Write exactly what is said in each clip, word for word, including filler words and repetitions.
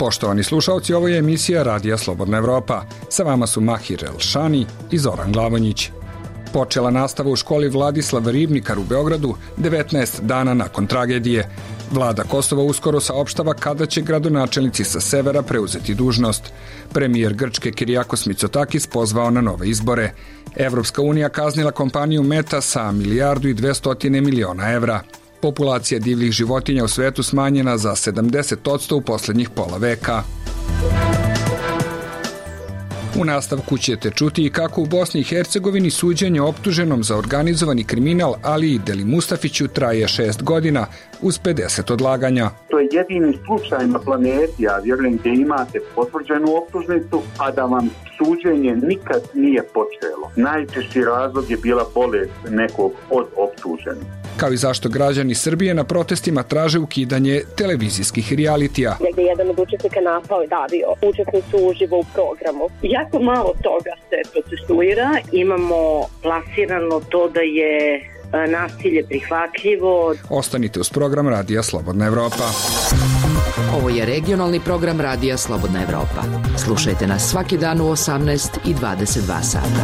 Poštovani slušalci, ovo je emisija Radija Slobodna Evropa. Sa vama su Mahir Elšani i Zoran Glavonjić. Počela nastava u školi Vladislav Ribnikar u Beogradu devetnaest dana nakon tragedije. Vlada Kosova uskoro saopštava kada će gradonačelnici sa severa preuzeti dužnost. Premijer Grčke Kirijakos Mitsotakis pozvao na nove izbore. Evropska unija kaznila kompaniju Meta sa milijardu i dvestotine miliona evra. Populacija divljih životinja u svetu smanjena za sedamdeset posto u posljednjih pola veka. U nastavku ćete čuti i kako u Bosni i Hercegovini suđenje optuženom za organizovani kriminal Aliji Deli Mustafiću traje šest godina uz pedeset odlaganja. To je jedini slučaj na planeti, ja vjerujem, gdje imate potvrđenu optužnicu, a da vam suđenje nikad nije počelo. Najčešći razlog je bila bolest nekog od optuženih. Kao i zašto građani Srbije na protestima traže ukidanje televizijskih realitija. Negdje jedan od učesnika napao i davio učesnicu uživo u programu. Jako malo toga se procesuira. Imamo plasirano to da je nasilje prihvatljivo. Ostanite uz program Radija Slobodna Evropa. Ovo je regionalni program Radija Slobodna Evropa. Slušajte nas svaki dan u osamnaest i dvadeset dva sata.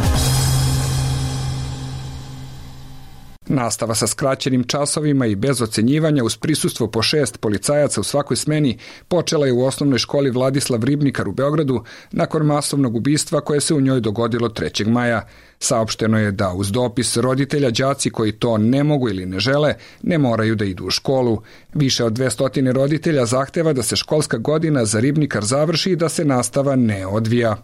Nastava sa skraćenim časovima i bez ocenjivanja uz prisustvo po šest policajaca u svakoj smeni počela je u osnovnoj školi Vladislav Ribnikar u Beogradu nakon masovnog ubistva koje se u njoj dogodilo trećeg maja. Saopšteno je da uz dopis roditelja đaci koji to ne mogu ili ne žele ne moraju da idu u školu. Više od dvesta roditelja zahteva da se školska godina za Ribnikar završi i da se nastava ne odvija.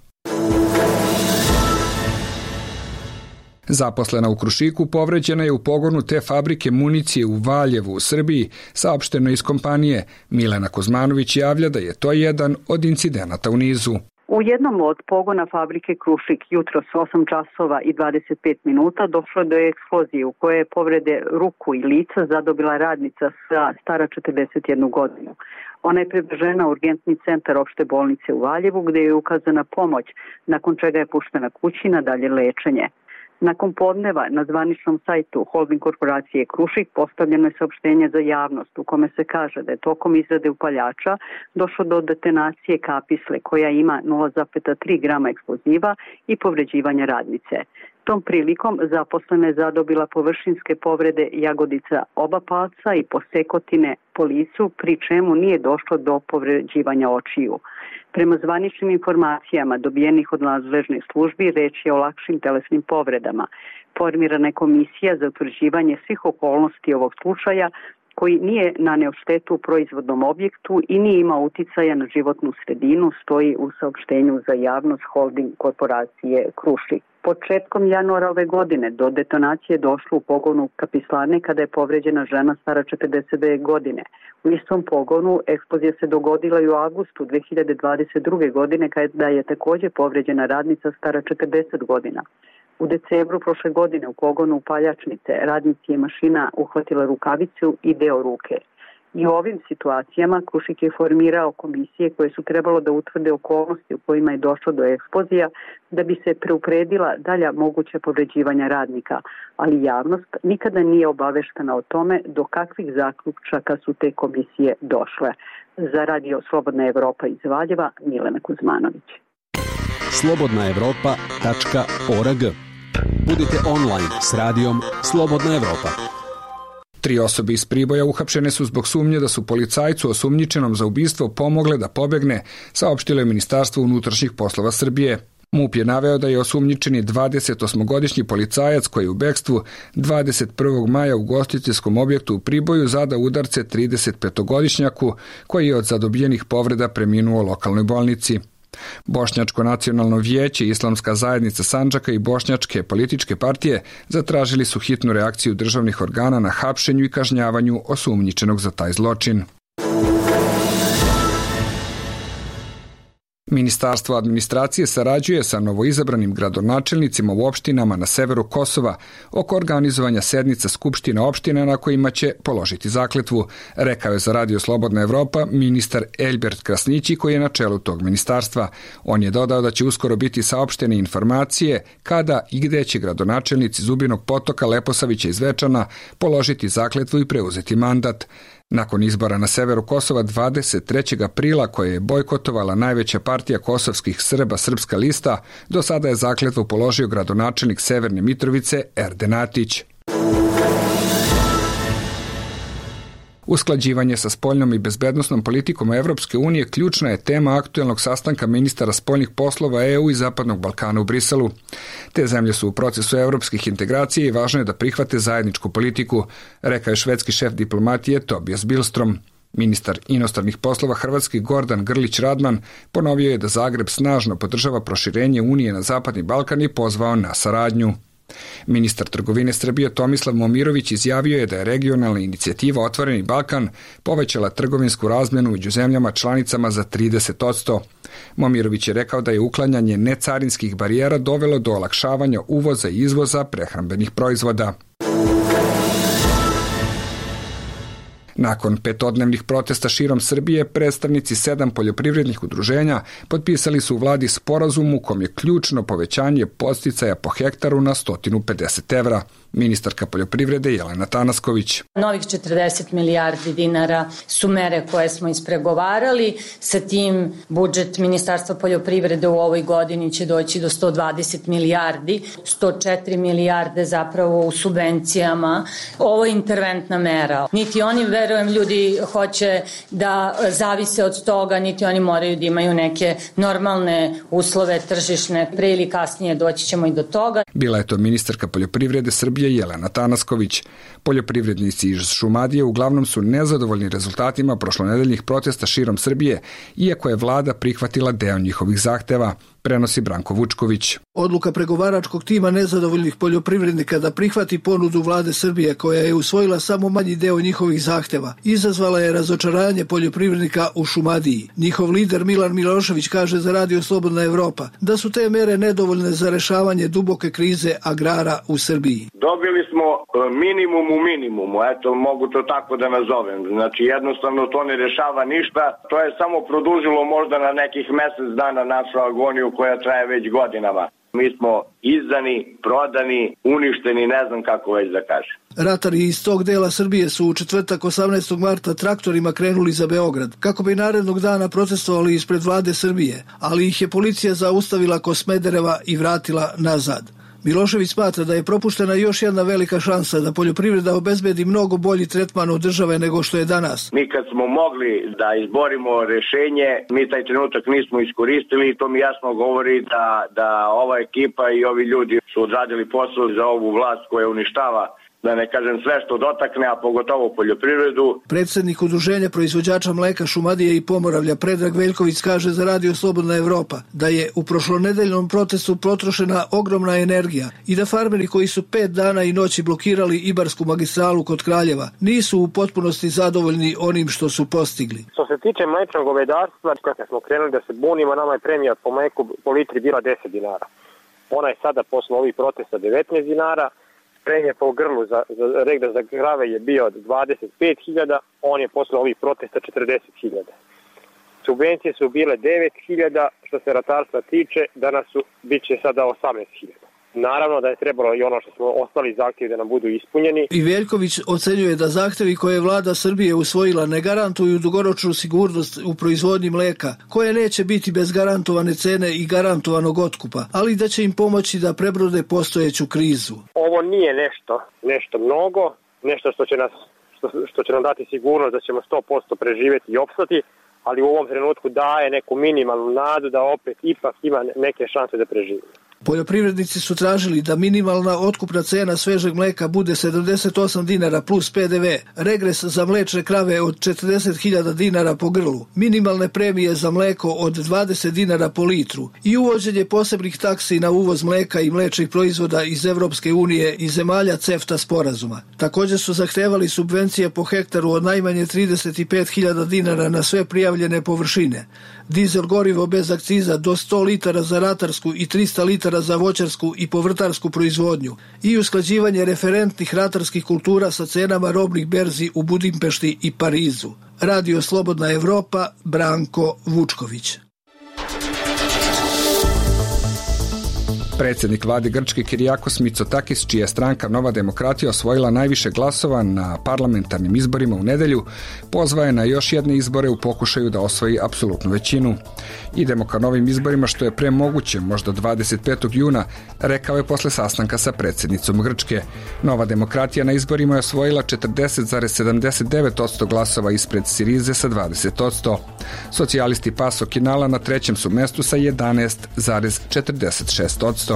Zaposlena u Krušiku povređena je u pogonu te fabrike municije u Valjevu u Srbiji, saopšteno iz kompanije. Milena Kuzmanović javlja da je to jedan od incidenata u nizu. U jednom od pogona fabrike Krušik jutros osam časova i dvadeset pet minuta došlo do eksplozije u kojoj je povrede ruku i lica zadobila radnica stara četrdeset jednu godinu. Ona je prevežena u urgentni centar opšte bolnice u Valjevu gdje je ukazana pomoć, nakon čega je puštena kući na dalje lečenje. Nakon podneva na zvaničnom sajtu holding korporacije Krušik postavljeno je saopštenje za javnost u kome se kaže da je tokom izrade upaljača došlo do detonacije kapisle koja ima nula zarez tri grama eksploziva i povređivanja radnice. Tom prilikom zaposlena je zadobila površinske povrede jagodica oba palca i posekotine po licu, pri čemu nije došlo do povređivanja očiju. Prema zvaničnim informacijama dobijenih od nadležnih službi, reč je o lakšim telesnim povredama. Formirana je komisija za utvrđivanje svih okolnosti ovog slučaja koji nije naneo štetu u proizvodnom objektu i nije imao uticaja na životnu sredinu, stoji u saopštenju za javnost holding korporacije Krušik. Početkom januara ove godine do detonacije je došlo u pogonu kapislane kada je povređena žena stara četrdeset dve godine. U istom pogonu eksplozija se dogodila i u avgustu dve hiljade dvadeset druge. godine kada je također povređena radnica stara četrdeset godina. U decembru prošle godine u pogonu upaljačnice radnici je mašina uhvatila rukavicu i deo ruke. I u ovim situacijama Krušik je formirao komisije koje su trebalo da utvrde okolnosti u kojima je došlo do eksplozija da bi se preupredila dalja moguća povređivanja radnika, ali javnost nikada nije obaveštena o tome do kakvih zaključaka su te komisije došle. Za Radio Slobodna Evropa iz Valjeva, Milena Kuzmanović. slobodna evropa tačka org. Budite online s radijom Slobodna Evropa. Tri osobe iz Priboja uhapšene su zbog sumnje da su policajcu osumnjičenom za ubistvo pomogle da pobegne, saopštilo je Ministarstvo unutrašnjih poslova Srbije. MUP je naveo da je osumnjičeni dvadesetosmogodišnji policajac koji je u bekstvu dvadeset prvog maja u ugostiteljskom objektu u Priboju zadao udarce tridesetpetogodišnjaku koji je od zadobijenih povreda preminuo u lokalnoj bolnici. Bošnjačko nacionalno vijeće, Islamska zajednica Sandžaka i bošnjačke političke partije zatražili su hitnu reakciju državnih organa na hapšenju i kažnjavanju osumnjičenog za taj zločin. Ministarstvo administracije sarađuje sa novoizabranim gradonačelnicima u opštinama na severu Kosova oko organizovanja sednica skupština opština na kojima će položiti zakletvu, rekao je za Radio Slobodna Evropa ministar Elbert Krasnići koji je na čelu tog ministarstva. On je dodao da će uskoro biti saopštene informacije kada i gde će gradonačelnici Zubinog Potoka, Leposavića i Zvečana položiti zakletvu i preuzeti mandat. Nakon izbora na severu Kosova dvadeset trećeg aprila, koje je bojkotovala najveća partija kosovskih Srba, Srpska lista, do sada je zakletvu položio gradonačelnik Severne Mitrovice Erden Atić. Usklađivanje sa spoljnom i bezbednosnom politikom Evropske unije ključna je tema aktuelnog sastanka ministara spoljnih poslova E U i Zapadnog Balkana u Briselu. Te zemlje su u procesu evropskih integracija i važno je da prihvate zajedničku politiku, rekao je švedski šef diplomatije Tobias Billström. Ministar inostranih poslova Hrvatski Gordan Grlić Radman ponovio je da Zagreb snažno podržava proširenje Unije na Zapadni Balkan i pozvao na saradnju. Ministar trgovine Srbije Tomislav Momirović izjavio je da je regionalna inicijativa Otvoreni Balkan povećala trgovinsku razmjenu među zemljama članicama za trideset posto. Momirović je rekao da je uklanjanje necarinskih barijera dovelo do olakšavanja uvoza i izvoza prehrambenih proizvoda. Nakon petodnevnih protesta širom Srbije, predstavnici sedam poljoprivrednih udruženja potpisali su u vladi sporazum u kom je ključno povećanje podsticaja po hektaru na sto pedeset evra. Ministarka poljoprivrede Jelena Tanasković. Novih četrdeset milijardi dinara su mere koje smo ispregovarali. Sa tim budžet Ministarstva poljoprivrede u ovoj godini će doći do sto dvadeset milijardi, sto četiri milijarde zapravo u subvencijama. Ovo je interventna mera. Niti oni, verujem, ljudi hoće da zavise od toga, niti oni moraju da imaju neke normalne uslove tržišne. Pre ili kasnije doći ćemo i do toga. Bila je to ministarka poljoprivrede Srbije Jelena Tanasković. Poljoprivrednici iz Šumadije uglavnom su nezadovoljni rezultatima prošlonedeljnih protesta širom Srbije, iako je vlada prihvatila deo njihovih zahteva, prenosi Branko Vučković. Odluka pregovaračkog tima nezadovoljnih poljoprivrednika da prihvati ponudu vlade Srbije, koja je usvojila samo manji deo njihovih zahteva, izazvala je razočaranje poljoprivrednika u Šumadiji. Njihov lider Milan Milošević kaže za Radio Slobodna Evropa da su te mere nedovoljne za rešavanje duboke krize agrara u Srbiji. Dobili smo minimum u minimumu, eto mogu to tako da nazovem. Znači jednostavno to ne rešava ništa, to je samo produžilo možda na nekih mesec dana našu agoniju koja traje već godinama. Mi smo izdani, prodani, uništeni, ne znam kako već da kažem. Ratari iz tog dela Srbije su u četvrtak osamnaestog marta traktorima krenuli za Beograd, kako bi narednog dana protestovali ispred vlade Srbije, ali ih je policija zaustavila kod Smedereva i vratila nazad. Milošević smatra da je propuštena još jedna velika šansa da poljoprivreda obezbedi mnogo bolji tretman od države nego što je danas. Mi kad smo mogli da izborimo rešenje, mi taj trenutak nismo iskoristili i to mi jasno govori da, da ova ekipa i ovi ljudi su odradili posao za ovu vlast koja uništava, da ne kažem sve što dotakne, a pogotovo poljoprivredu. Predsednik udruženja proizvođača mleka Šumadije i Pomoravlja Predrag Veljković kaže za Radio Slobodna Evropa da je u prošlonedeljnom protestu potrošena ogromna energija i da farmeri koji su pet dana i noći blokirali Ibarsku magistralu kod Kraljeva nisu u potpunosti zadovoljni onim što su postigli. Što se tiče mlečnog govedarstva, kada smo krenuli da se bunimo, nama je premija po mleku po litri bila deset dinara. Ona je sada posle ovih protesta devetnaest dinara. Premija po grlu za, za regda za krave je bio od dvadeset pet hiljada, on je posle ovih protesta četrdeset hiljada. Subvencije su bile devet hiljada, što se ratarstva tiče, danas su, bit će sada osamnaest hiljada. Naravno da je trebalo i ono što smo ostali zahtjevi da nam budu ispunjeni. I Veljković ocenjuje da zahtevi koje je vlada Srbije usvojila ne garantuju dugoročnu sigurnost u proizvodnji mleka, koje neće biti bez garantovane cene i garantovanog otkupa, ali da će im pomoći da prebrode postojeću krizu. Ovo nije nešto, nešto mnogo, nešto što će nas, što, što će nam dati sigurnost da ćemo sto posto preživjeti i opstati, ali u ovom trenutku daje neku minimalnu nadu da opet ipak ima neke šanse da preživimo. Poljoprivrednici su tražili da minimalna otkupna cena svežeg mleka bude sedamdeset osam dinara plus P D V, regres za mlečne krave od četrdeset hiljada dinara po grlu, minimalne premije za mleko od dvadeset dinara po litru i uvođenje posebnih taksi na uvoz mleka i mlečnih proizvoda iz Evropske unije i zemalja CEFTA sporazuma. Također su zahtevali subvencije po hektaru od najmanje trideset pet hiljada dinara na sve prijavljene površine, dizel gorivo bez akciza do sto litara za ratarsku i trista litara za voćarsku i povrtarsku proizvodnju i usklađivanje referentnih ratarskih kultura sa cenama robnih berzi u Budimpešti i Parizu. Radio Slobodna Evropa, Branko Vučković. Predsjednik vlade Grčke Kyriakos Mitsotakis, čija je stranka Nova demokratija osvojila najviše glasova na parlamentarnim izborima u nedelju, pozvao je na još jedne izbore u pokušaju da osvoji apsolutnu većinu. Idemo ka novim izborima što je pre moguće, možda dvadeset petog juna, rekao je posle sastanka sa predsjednicom Grčke. Nova demokratija na izborima je osvojila četrdeset zarez sedamdeset devet posto glasova ispred Sirize sa dvadeset posto. Socijalisti Paso Kinala na trećem su mestu sa jedanaest zarez četrdeset šest posto.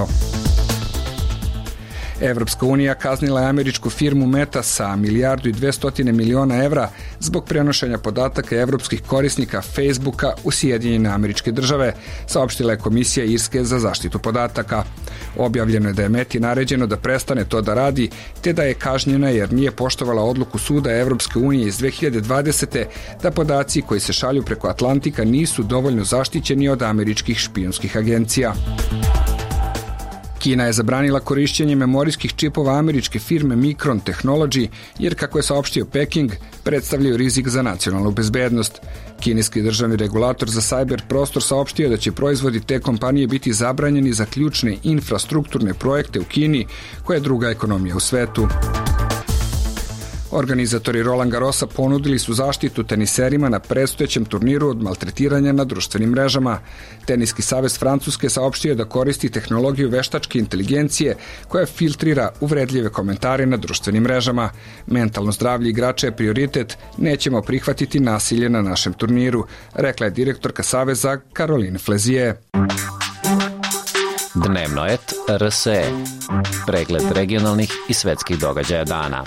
Evropska unija kaznila je američku firmu Meta sa milijardu i dvestotine miliona evra zbog prenošenja podataka evropskih korisnika Facebooka u Sjedinjene Američke Države, saopštila je Komisija Irske za zaštitu podataka. Objavljeno je da je Meti naređeno da prestane to da radi, te da je kažnjena jer nije poštovala odluku Suda Evropske unije iz dve hiljade dvadesete da podaci koji se šalju preko Atlantika nisu dovoljno zaštićeni od američkih špijunskih agencija. Kina je zabranila korišćenje memorijskih čipova američke firme Micron Technology jer, kako je saopštio Peking, predstavljaju rizik za nacionalnu bezbednost. Kineski državni regulator za sajber prostor saopštio da će proizvodi te kompanije biti zabranjeni za ključne infrastrukturne projekte u Kini, koja je druga ekonomija u svetu. Organizatori Roland Garrosa ponudili su zaštitu teniserima na predstojećem turniru od maltretiranja na društvenim mrežama. Teniski savez Francuske saopštio da koristi tehnologiju veštačke inteligencije koja filtrira uvredljive komentare na društvenim mrežama. Mentalno zdravlje igrača je prioritet, nećemo prihvatiti nasilje na našem turniru, rekla je direktorka saveza Caroline Flezier. Dnevno et R S E. Pregled regionalnih i svetskih događaja dana.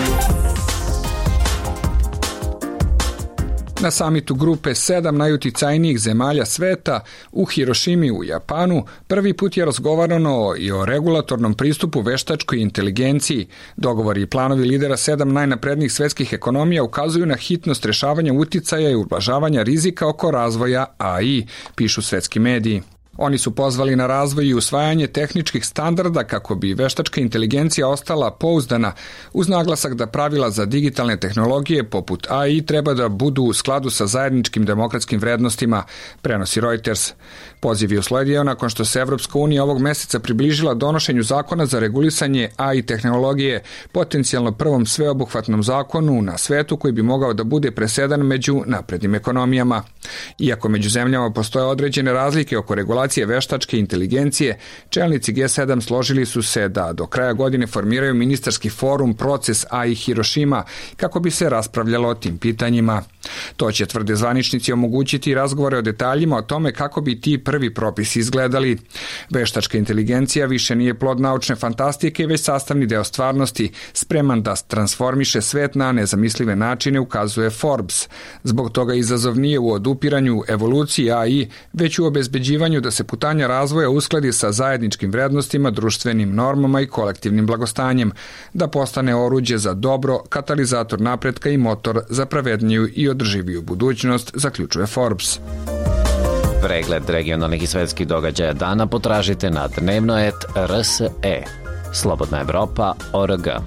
Na samitu grupe sedam najuticajnijih zemalja sveta u Hirošimi u Japanu prvi put je razgovarano i o regulatornom pristupu veštačkoj inteligenciji. Dogovori i planovi lidera sedam najnaprednijih svetskih ekonomija ukazuju na hitnost rešavanja uticaja i ublažavanja rizika oko razvoja A I, pišu svetski mediji. Oni su pozvali na razvoj i usvajanje tehničkih standarda kako bi veštačka inteligencija ostala pouzdana, uz naglasak da pravila za digitalne tehnologije poput A I treba da budu u skladu sa zajedničkim demokratskim vrednostima, prenosi Reuters. Poziv je usledio nakon što se Evropska unija ovog meseca približila donošenju zakona za regulisanje A I tehnologije, potencijalno prvom sveobuhvatnom zakonu na svetu koji bi mogao da bude presedan među naprednim ekonomijama. Iako među zemljama postoje određene razlike oko regulacije veštačke inteligencije, čelnici G sedam složili su se da do kraja godine formiraju ministarski forum Proces A I Hirošima kako bi se raspravljalo o tim pitanjima. To će, tvrde zvaničnici, omogućiti razgovore o detaljima o tome kako bi ti prvi propisi izgledali. Veštačka inteligencija više nije plod naučne fantastike, već sastavni deo stvarnosti, spreman da transformiše svet na nezamislive načine, ukazuje Forbes. Zbog toga izazov nije u odupiranju evoluciji A I, već u obezbeđivanju da se putanja razvoja uskladi sa zajedničkim vrednostima, društvenim normama i kolektivnim blagostanjem, da postane oruđe za dobro, katalizator napretka i motor za pravedniju i održiviju budućnost, zaključuje Forbes. Pregled regionalnih i svetskih događaja dana potražite na dnevno et R S E. Slobodna Evropa O R G.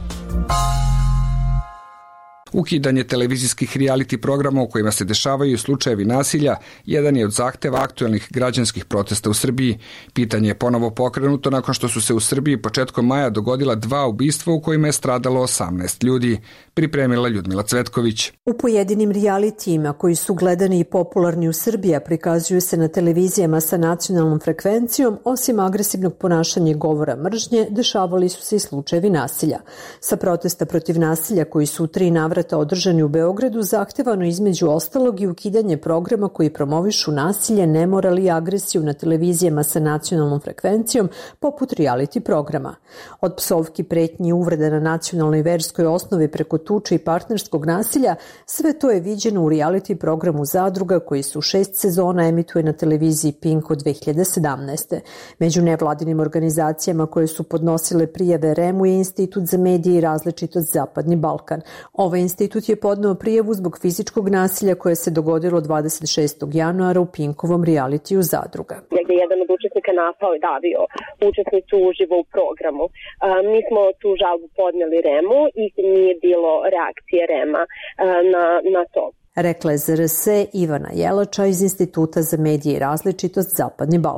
Ukidanje televizijskih reality programa u kojima se dešavaju slučajevi nasilja jedan je od zahteva aktuelnih građanskih protesta u Srbiji. Pitanje je ponovo pokrenuto nakon što su se u Srbiji početkom maja dogodila dva ubistva u kojima je stradalo osamnaest ljudi, pripremila Ljudmila Cvetković. U pojedinim realitijima koji su gledani i popularni u Srbiji, prikazuju se na televizijama sa nacionalnom frekvencijom, osim agresivnog ponašanja i govora mržnje, dešavali su se i slučajevi nasilja. Sa protesta protiv nasilja koji su u tri navrata održani u Beogradu zahtevano između ostalog i ukidanje programa koji promovišu nasilje, nemoral i agresiju na televizijama sa nacionalnom frekvencijom poput reality programa. Od psovki, pretnji i uvreda na nacionalnoj i verskoj osnovi preko tuče i partnerskog nasilja, sve to je viđeno u reality programu Zadruga koji se u šest sezona emituje na televiziji Pink od dve hiljade sedamnaeste. Među nevladinim organizacijama koje su podnosile prijave R E M-u je Institut za medije i različitost Zapadni Balkan. Ovaj institut je podneo prijavu zbog fizičkog nasilja koje se dogodilo dvadeset šestog januara u Pinkovom realitiju Zadruga. Gde jedan od učesnika napao i davio učesnicu uživo u programu. Mi smo tu žalbu podneli R E M-u i nije bilo reakcije R E M-a na, na to. Rekla je za R S E Ivana Jelača iz Instituta za medije i različitost Zapadni Balkan.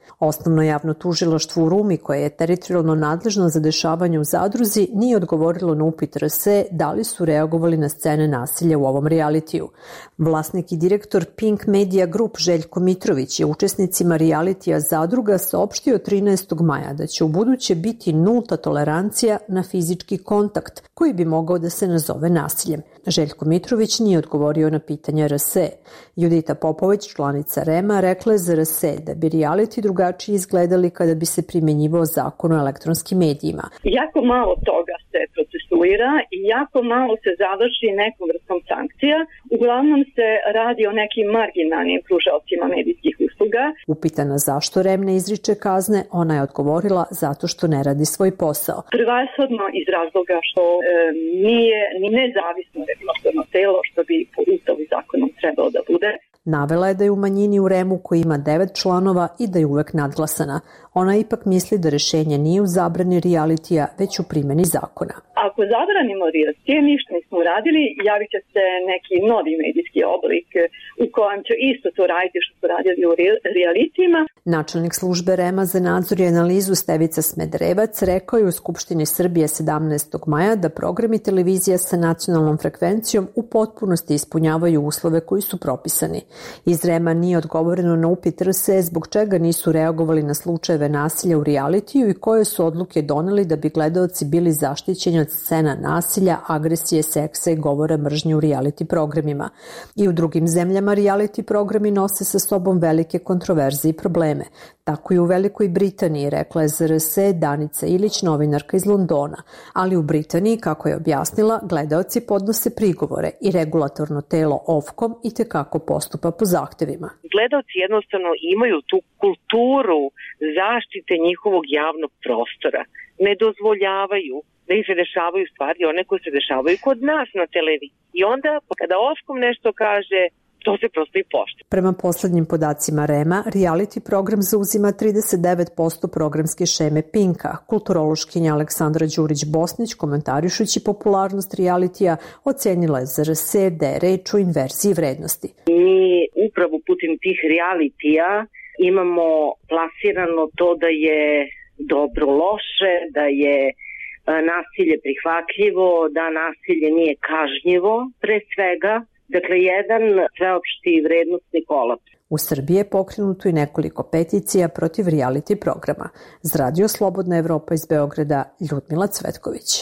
Osnovno javno tužilaštvo u Rumi, koje je teritorijalno nadležno za dešavanje u zadruzi, nije odgovorilo na upit R S E da li su reagovali na scene nasilja u ovom realitiju. Vlasnik i direktor Pink Media Group Željko Mitrović je učesnicima realitija Zadruga saopštio trinaestog maja da će u buduće biti nulta tolerancija na fizički kontakt, koji bi mogao da se nazove nasiljem. Željko Mitrović nije odgovorio na pitanja R S E. Judita Popović, članica R E M-a, rekla je za R S E da bi reality drugačije izgledali kada bi se primjenjivao zakon o elektronskim medijima. Jako malo toga se procesuira i jako malo se završi nekom vrstom sankcija. Uglavnom se radi o nekim marginalnim pružaocima medijskih usluga. Upitana zašto R E M ne izriče kazne, ona je odgovorila zato što ne radi svoj posao. Prvenstveno iz razloga što e, nije ni nezavisno regulatorno telo što bi po Ustavu i zakonom trebalo da bude. Navela je da je u manjini u R E M-u koji ima devet članova i da je uvek nadglasana. Ona ipak misli da rešenje nije u zabrani realitija, već u primjeni zakona. Ako zabranimo realitije, ništa nismo uradili, javit će se neki novi medijski oblik u kojem će isto to raditi što su radili u realitijima. Načelnik službe R E M-a za nadzor i analizu Stevica Smederevac rekao je u Skupštini Srbije sedamnaestog maja da programi televizija sa nacionalnom frekvencijom u potpunosti ispunjavaju uslove koji su propisani. Iz R E M-a nije odgovoreno na upit R S E zbog čega nisu reagovali na slučajeve nasilja u realitiju i koje su odluke doneli da bi gledaoci bili zaštićeni od scena nasilja, agresije, seksa i govora mržnje u reality programima. I u drugim zemljama reality programi nose sa sobom velike kontroverze i probleme. Tako i u Velikoj Britaniji, rekla je za R S E Danica Ilić, novinarka iz Londona. Ali u Britaniji, kako je objasnila, gledaoci podnose prigovore i regulatorno telo Ofcom i tekako postupa po zahtevima. Gledaoci jednostavno imaju tu kulturu zaštite njihovog javnog prostora. Ne dozvoljavaju da im se dešavaju stvari, one koje se dešavaju kod nas na televiziji. I onda, kada Ofcom nešto kaže, to se prosto i poštuje. Prema poslednjim podacima R E M-a, reality program zauzima trideset devet posto programske šeme Pinka. Kulturološkinja Aleksandra Đurić-Bosnić, komentarišući popularnost realitija, ocenila je za R S E da je reč o inverziji vrednosti. Mi upravo putem tih realitija imamo plasirano to da je dobro loše, da je nasilje prihvatljivo, da nasilje nije kažnjivo, pre svega. Dakle, jedan sveopšti vrednostni kolaps. U Srbiji je pokrenuto i nekoliko peticija protiv reality programa. Za Radio Slobodna Evropa iz Beograda, Ljudmila Cvetković.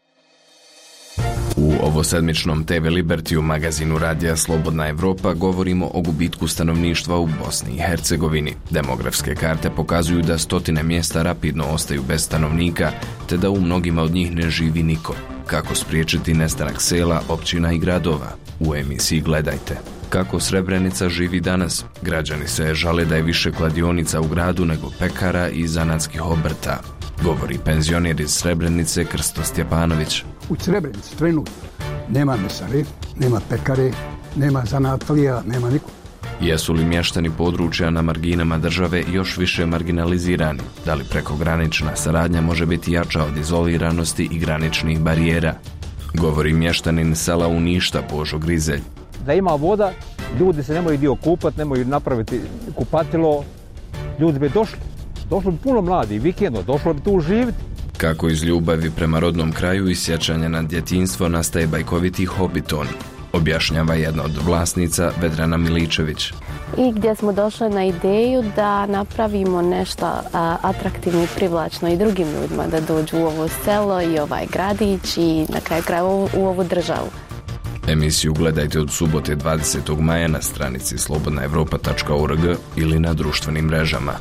U ovosedmičnom T V Liberty magazinu Radija Slobodna Evropa govorimo o gubitku stanovništva u Bosni i Hercegovini. Demografske karte pokazuju da stotine mjesta rapidno ostaju bez stanovnika, te da u mnogima od njih ne živi niko. Kako spriječiti nestanak sela, općina i gradova? U emisiji Gledajte. Kako Srebrenica živi danas? Građani se žale da je više kladionica u gradu nego pekara i zanatskih obrta. Govori penzioner iz Srebrenice Krsto Stjepanović. U Srebrenici trenutno nema mesare, nema pekare, nema zanatlija, nema niko. Jesu li mještani područja na marginama države još više marginalizirani? Da li prekogranična saradnja može biti jača od izoliranosti i graničnih barijera? Govori mještanin sela Uništa Božo Grizelj. Da ima voda, ljudi se nemaju dio kupati, nemaju napraviti kupatilo, ljudi bi došli. Došlo bi puno mladi, vikendno, došlo bi tu živjeti. Kako iz ljubavi prema rodnom kraju i sjećanja na djetinjstvo nastaje bajkoviti Hobbiton, objašnjava jedna od vlasnica Vedrana Miličević. I gdje smo došli na ideju da napravimo nešto a, atraktivno i privlačno i drugim ljudima da dođu u ovo selo i ovaj gradić i na kraju krajeva u, u ovu državu. Emisiju gledajte od subote dvadesetog maja na stranici slobodna evropa tačka org ili na društvenim mrežama.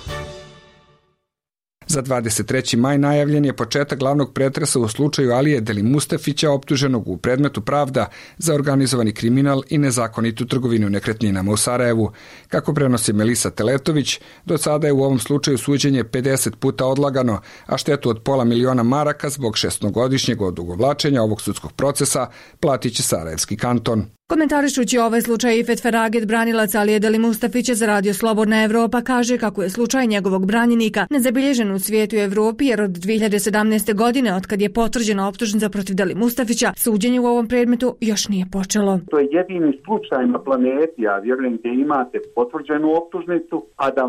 Za dvadeset treći maj najavljen je početak glavnog pretresa u slučaju Alije Delimustafića, optuženog u predmetu Pravda za organizovani kriminal i nezakonitu trgovinu nekretninama u Sarajevu. Kako prenosi Melisa Teletović, do sada je u ovom slučaju suđenje pedeset puta odlagano, a štetu od pola miliona maraka zbog šestogodišnjeg odugovlačenja ovog sudskog procesa platit će Sarajevski kanton. Komentarišući ovaj slučaj, Ifet Feraget, branilac Alije Delimustafića za Radio Slobodna Evropa, kaže kako je slučaj njegovog branjenika nezabilježen u svijetu i Evropi, jer od dvije hiljade sedamnaeste. godine, otkad je potvrđena optužnica protiv Delimustafića, suđenje u ovom predmetu još nije počelo. To je jedini slučaj na planeti, ja vjerujem, gdje imate potvrđenu optužnicu, a da vam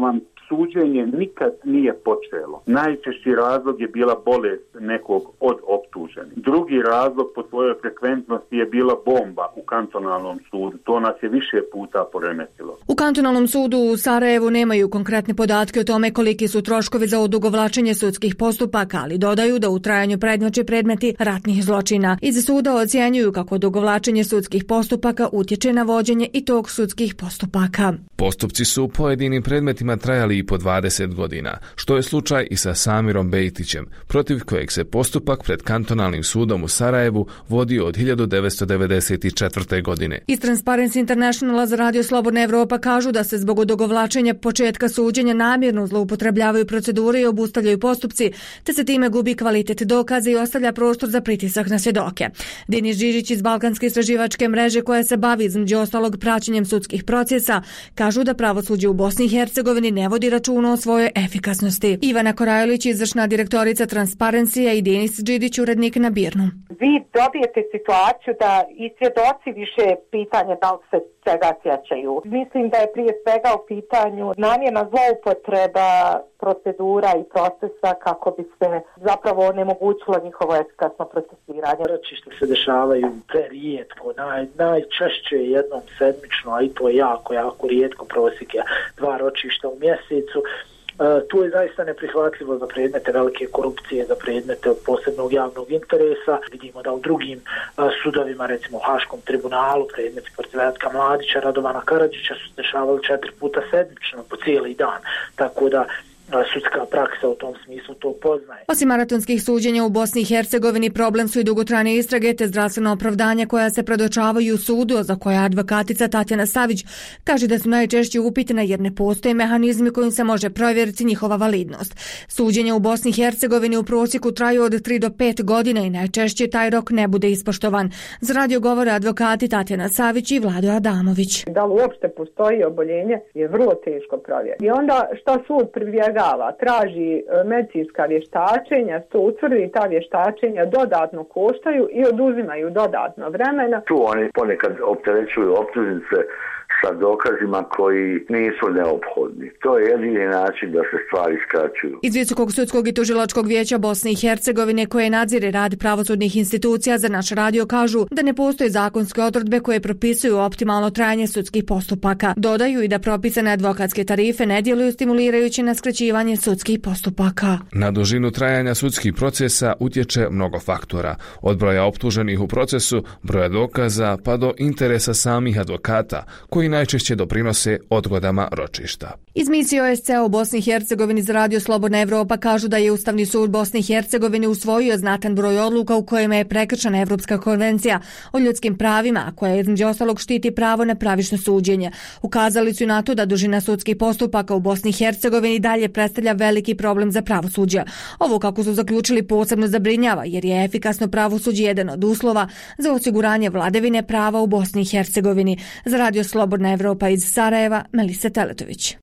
suđenje nikad nije počelo. Najčešći razlog je bila bolest nekog od optuženih. Drugi razlog po svojoj frekventnosti je bila bomba u kantonalnom sudu. To nas je više puta poremetilo. U kantonalnom sudu u Sarajevu nemaju konkretne podatke o tome koliki su troškovi za odugovlačenje sudskih postupaka, ali dodaju da u trajanju prednjače predmeti ratnih zločina. Iz suda ocjenjuju kako odugovlačenje sudskih postupaka utječe na vođenje i tog sudskih postupaka. Postupci su u pojedinim predmetima trajali i po dvadeset godina, što je slučaj i sa Samirom Bejtićem, protiv kojeg se postupak pred kantonalnim sudom u Sarajevu vodio od hiljadu devetsto devedeset četvrte. godine. Iz Transparency Internationala za Radio Slobodna Evropa kažu da se zbog odugovlačenja početka suđenja namjerno zloupotrebljavaju procedure i obustavljaju postupci, te se time gubi kvalitet dokaza i ostavlja prostor za pritisak na svjedoke. Denis Žižić iz Balkanske istraživačke mreže koja se bavi između ostalog praćenjem sudskih procesa kažu da pravosuđe u Bosni i Hercegovini ne vodi računa o svojoj efikasnosti. Ivana Korajolić, izvršna direktorica Transparencija, i Denis Žižić, urednik na Birnu. Vi dobijete situaciju da i svjedoci više pitanje da li se čega sjećaju. Mislim da je prije svega u pitanju namjerna zloupotreba procedura i procesa kako bi se zapravo onemogućilo njihovo efikasno procesiranje. Ročišta se dešavaju prerijetko, naj, najčešće jednom sedmično, a i to je jako, jako rijetko, prosjek je dva ročišta u mjesecu. Uh, tu je zaista neprihvatljivo za predmete velike korupcije, za predmete od posebnog javnog interesa. Vidimo da u drugim uh, sudovima, recimo u Haškom tribunalu, predmeti protiv Ratka Mladića, Radovana Karadžića su dešavali četiri puta sedmično po cijeli dan. Tako da sudska praksa u tom smislu to poznaje. Osim maratonskih suđenja u Bosni i Hercegovini, problem su i dugotrajne istrage te zdravstveno opravdanja koja se predočavaju u sudu, za koja advokatica Tatjana Savić kaže da su najčešće upitna jer ne postoje mehanizmi kojim se može provjeriti njihova validnost. Suđenja u Bosni i Hercegovini u prosjeku traju od tri do pet godina i najčešće taj rok ne bude ispoštovan. Za radio govore advokati Tatjana Savić i Vlado Adamović. Da li uopšte postoji oboljenje je vrlo teško provjeriti. I onda šta sud pribjegava? Traži medicinska vještačenja, to utvrdi, ta vještačenja dodatno koštaju i oduzimaju dodatno vremena. Tu oni ponekad opterećuju optužnice sa dokazima koji nisu neophodni. To je jedini način da se stvari skraćuju. Iz Visokog sudskog i tužilačkog vijeća Bosne i Hercegovine, koje nadzire rad pravosudnih institucija, za naš radio kažu da ne postoje zakonske odredbe koje propisuju optimalno trajanje sudskih postupaka. Dodaju i da propisane advokatske tarife ne djeluju stimulirajući na skraćivanje sudskih postupaka. Na dužinu trajanja sudskih procesa utječe mnogo faktora, od broja optuženih u procesu, broja dokaza, pa do interesa samih advokata, koji najčešće doprinose odgodama ročišta. Iz misije O S C E u Bosni i Hercegovini za Radio Slobodna Evropa kažu da je Ustavni sud Bosne i Hercegovine usvojio znatan broj odluka u kojima je prekršena Evropska konvencija o ljudskim pravima, koja između ostalog štiti pravo na pravično suđenje. Ukazali su na to da dužina sudskih postupaka u Bosni i Hercegovini dalje predstavlja veliki problem za pravosuđe. Ovo, kako su zaključili, posebno zabrinjava jer je efikasno pravosuđe jedan od uslova za osiguranje vladavine prava u Bosni i Hercegovini. Za Radio Slobodna Evropa iz Sarajeva, Melisa Teletović.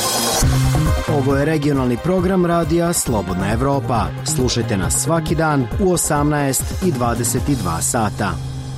Ovo je regionalni program Radija Slobodna Evropa. Slušajte nas svaki dan u osamnaest i dvadeset dva sata.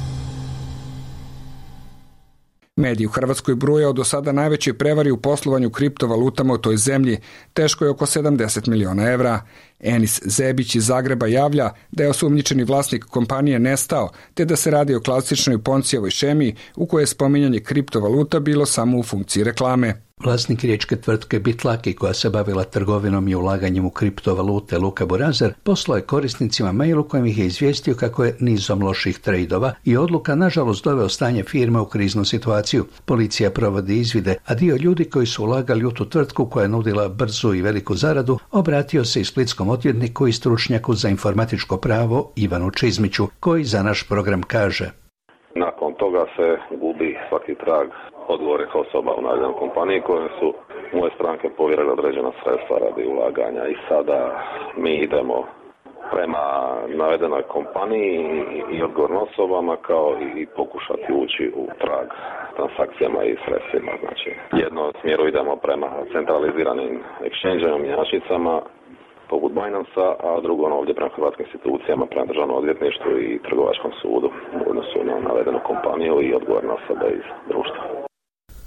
Mediji u Hrvatskoj brujao do sada najveće prevari u poslovanju kriptovalutama u toj zemlji, teško je oko sedamdeset miliona evra. Enis Zebić iz Zagreba javlja da je osumnjičeni vlasnik kompanije nestao, te da se radi o klasičnoj Poncijevoj šemi u kojoj je spominjanje kriptovaluta bilo samo u funkciji reklame. Vlasnik riječke tvrtke Bitlaki, koja se bavila trgovinom i ulaganjem u kriptovalute, Luka Burazer, poslao je korisnicima mail u kojem ih je izvijestio kako je nizom loših trejdova i odluka nažalost doveo stanje firme u kriznu situaciju. Policija provodi izvide, a dio ljudi koji su ulagali u tu tvrtku koja je nudila brzu i veliku zaradu obratio se i splitskom odvjetniku i stručnjaku za informatičko pravo Ivanu Čizmiću, koji za naš program kaže: Nakon toga se gubi svaki trag odgovornih osoba u navedenoj kompaniji koje su moje stranke povjerile određena sredstva radi ulaganja i sada mi idemo prema navedenoj kompaniji i odgovornim osobama kao i pokušati ući u trag transakcijama i sredstvima. Znači, jedno smjeru idemo prema centraliziranim exchange-om i mjenjačnicama poput Binance-a, a drugo ono ovdje prema hrvatskim institucijama, prema državnom odvjetništvu i trgovačkom sudu u odnosu na navedenu kompaniju i odgovorne osobe iz društva.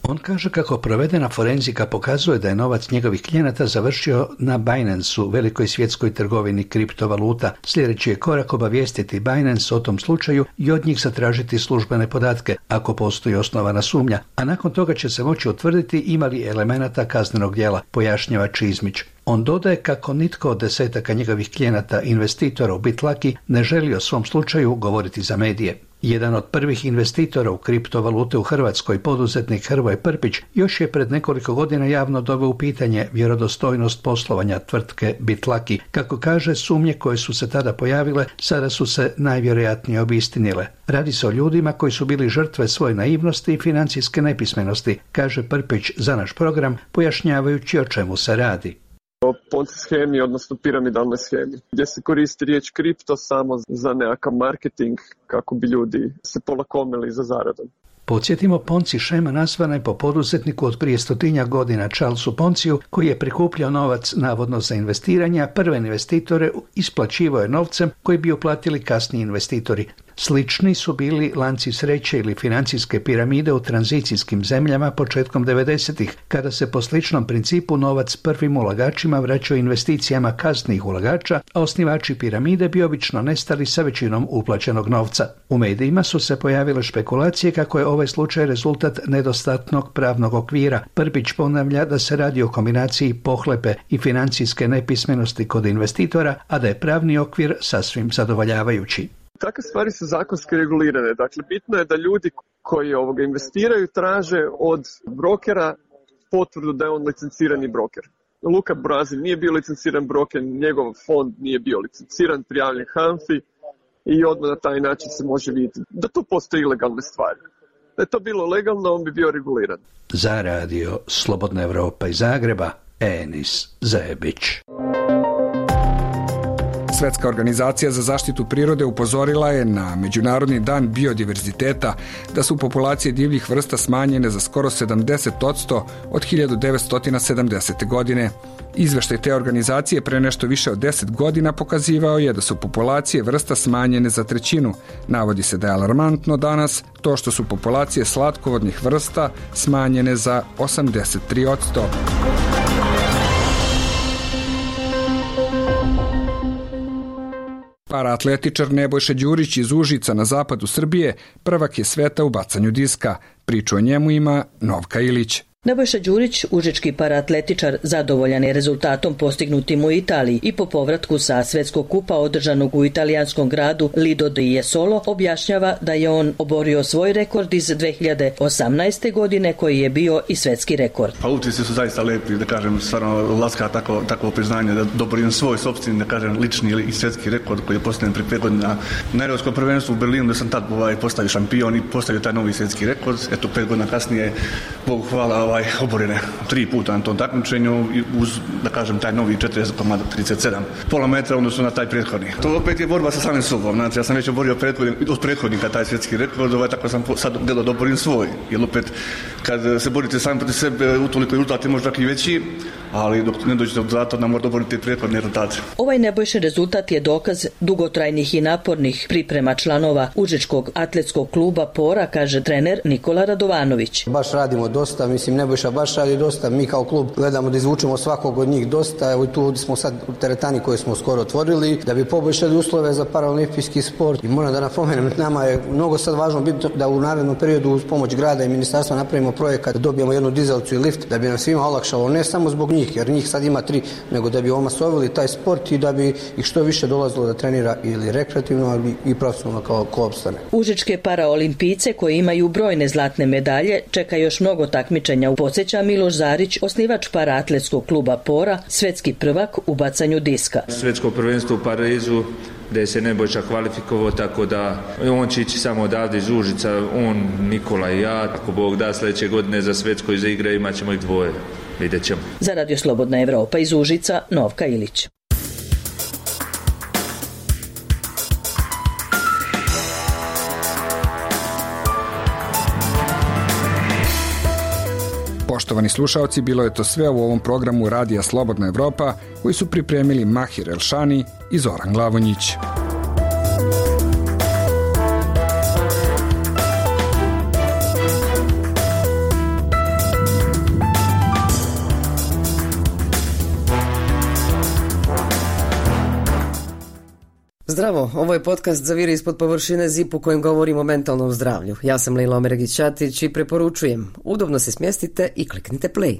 On kaže kako provedena forenzika pokazuje da je novac njegovih klijenata završio na Binance-u, velikoj svjetskoj trgovini kriptovaluta. Sljedeći je korak obavijestiti Binance o tom slučaju i od njih zatražiti službene podatke, ako postoji osnovana sumnja, a nakon toga će se moći utvrditi ima li elemenata kaznenog djela, pojašnjava Čizmić. On dodaje kako nitko od desetaka njegovih klijenata investitora u Bitlaki ne želi o svom slučaju govoriti za medije. Jedan od prvih investitora u kriptovalute u Hrvatskoj, poduzetnik Hrvoje Prpić, još je pred nekoliko godina javno doveo u pitanje vjerodostojnost poslovanja tvrtke Bitlaki. Kako kaže, sumnje koje su se tada pojavile sada su se najvjerojatnije obistinile. Radi se o ljudima koji su bili žrtve svoje naivnosti i financijske nepismenosti, kaže Prpić za naš program, pojašnjavajući o čemu se radi. O Ponzi shemi, odnosno piramidalnoj shemi, gdje se koristi riječ kripto samo za nekakav marketing kako bi ljudi se polakomili za zaradom. Podsjetimo, Ponzi shema nazvana je po poduzetniku od prije stotinjak godina Charlesu Ponziju, koji je prikupljao novac navodno za investiranje, a prve investitore isplaćivao je novcem koji bi uplatili kasniji investitori. Slični su bili lanci sreće ili financijske piramide u tranzicijskim zemljama početkom devedesetih, kada se po sličnom principu novac prvim ulagačima vraćao investicijama kasnijih ulagača, a osnivači piramide bi obično nestali sa većinom uplaćenog novca. U medijima su se pojavile špekulacije kako je ovaj slučaj rezultat nedostatnog pravnog okvira. Prpić ponavlja da se radi o kombinaciji pohlepe i financijske nepismenosti kod investitora, a da je pravni okvir sasvim zadovoljavajući. Takve stvari su zakonski regulirane. Dakle, bitno je da ljudi koji ovoga investiraju traže od brokera potvrdu da je on licencirani broker. Luka Brazil nije bio licenciran broker, njegov fond nije bio licenciran, prijavljen Hanfi i odmah na taj način se može vidjeti da to postoje ilegalne stvari. Da je to bilo legalno, on bi bio reguliran. Za radio Slobodna Evropa iz Zagreba, Enis Zebić. Svetska organizacija za zaštitu prirode upozorila je na Međunarodni dan biodiverziteta da su populacije divljih vrsta smanjene za skoro sedamdeset posto od hiljadu devetsto sedamdesete. godine. Izveštaj te organizacije pre nešto više od deset godina pokazivao je da su populacije vrsta smanjene za trećinu. Navodi se da je alarmantno danas to što su populacije slatkovodnih vrsta smanjene za osamdeset tri posto. Paraatletičar Nebojša Đurić iz Užica na zapadu Srbije prvak je sveta u bacanju diska. Priču o njemu ima Novka Ilić. Nebojša Đurić, užički paraatletičar, zadovoljan je rezultatom postignutim u Italiji i po povratku sa svetskog kupa održanog u italijanskom gradu Lido di Jesolo objašnjava da je on oborio svoj rekord iz dve hiljade osamnaeste. godine koji je bio i svetski rekord. Pa utisci su zaista lepi, da kažem, stvarno laska tako, tako priznanje da doborim svoj sopstveni, da kažem, lični i svetski rekord koji je postavljen prije pet godina na Europskom prvenstvu u Berlinu, da sam tad ovaj, postavio šampion i postavio taj novi svetski rekord. Eto, pet godina kasnije, Bogu hvala, ovaj, oborene tri puta na tom takmičenju uz, da kažem, taj novi četrdeset zarez trideset sedam pola metra odnosno na taj prethodni. To opet je borba sa samim sobom. Znači, ja sam već oborio od prethodnika taj svjetski rekord, ovaj, tako sam sad gledao da oborim svoj. Jer opet, kad se borite sami protiv sebe, utoliko i rezultat je možda i veći, ali dok ne dođete od zlata, onda morate oboriti prethodne rezultate. Ovaj Nebojšin rezultat je dokaz dugotrajnih i napornih priprema članova Užičkog atletskog kluba Pora, kaže trener Nikola Radovanović. Baš radimo dosta, mislim, Nebojša baš radi dosta, mi kao klub gledamo da izvučemo svakog od njih dosta, evo tu smo sad u teretani koje smo skoro otvorili, da bi poboljšali uslove za paraolimpijski sport. I moram da napomenem, nama je mnogo sad važno biti da u narednom periodu uz pomoć grada i ministarstva napravimo projekat, da dobijemo jednu dizalicu i lift, da bi nam svima olakšalo, ne samo zbog njih, jer njih sad ima tri, nego da bi omasovili taj sport i da bi ih što više dolazilo da trenira ili rekreativno, ali i profesionalno kao ko opstane. Užičke paraolimpijce koji imaju brojne zlatne medalje čeka još mnogo takmičenja. U podsjeća Miloš Zarić, osnivač paraatletskog kluba Pora, svetski prvak u bacanju diska. Svetsko prvenstvo u Parizu gdje se Nebojša kvalifikovao, tako da on će ići samo odavde iz Užica, on, Nikola i ja. Ako Bog da, sljedeće godine za svetsko iza igre imat ćemo ih dvoje. Vidjet ćemo. Za Radio Slobodna Evropa iz Užica, Novka Ilić. Poštovani slušaoci, bilo je to sve u ovom programu Radija Slobodna Evropa koji su pripremili Mahir Elšani i Zoran Glavonjić. Zdravo, ovo je podcast Zaviri ispod površine Zip u kojem govorimo o mentalnom zdravlju. Ja sam Lejla Omeregić-Ćatić i preporučujem, udobno se smjestite i kliknite play.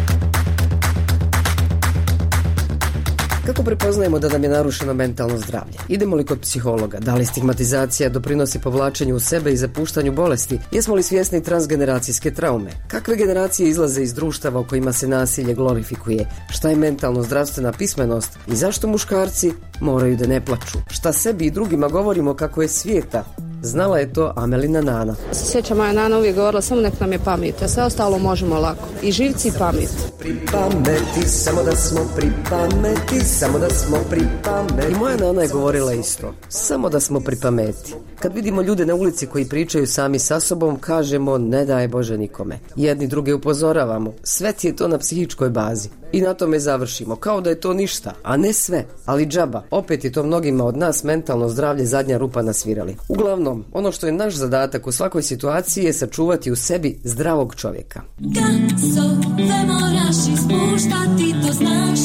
Kako prepoznajemo da nam je narušeno mentalno zdravlje? Idemo li kod psihologa? Da li stigmatizacija doprinosi povlačenju u sebe i zapuštanju bolesti? Jesmo li svjesni transgeneracijske traume? Kakve generacije izlaze iz društava u kojima se nasilje glorifikuje? Šta je mentalno zdravstvena pismenost? I zašto muškarci moraju da ne plaču? Šta sebi i drugima govorimo kako je svijeta? Znala je to Amelina Nana. Se sjećam, moja Nana uvijek govorila samo nek nam je pamet, a sve ostalo možemo lako. I živci i pamet. Pri pameti, samo da smo pri pameti, samo da smo pri pameti. I moja Nana je govorila isto, samo da smo pri pameti. Kad vidimo ljude na ulici koji pričaju sami sa sobom, kažemo ne daj Bože nikome. Jedni druge upozoravamo, sve ti je to na psihičkoj bazi. I na tome završimo, kao da je to ništa, a ne sve, ali džaba. Opet je to mnogima od nas mentalno zdravlje zadnja rupa na svirali. Uglavnom, ono što je naš zadatak u svakoj situaciji je sačuvati u sebi zdravog čovjeka. Kad sove moraš ispuštati, to znaš,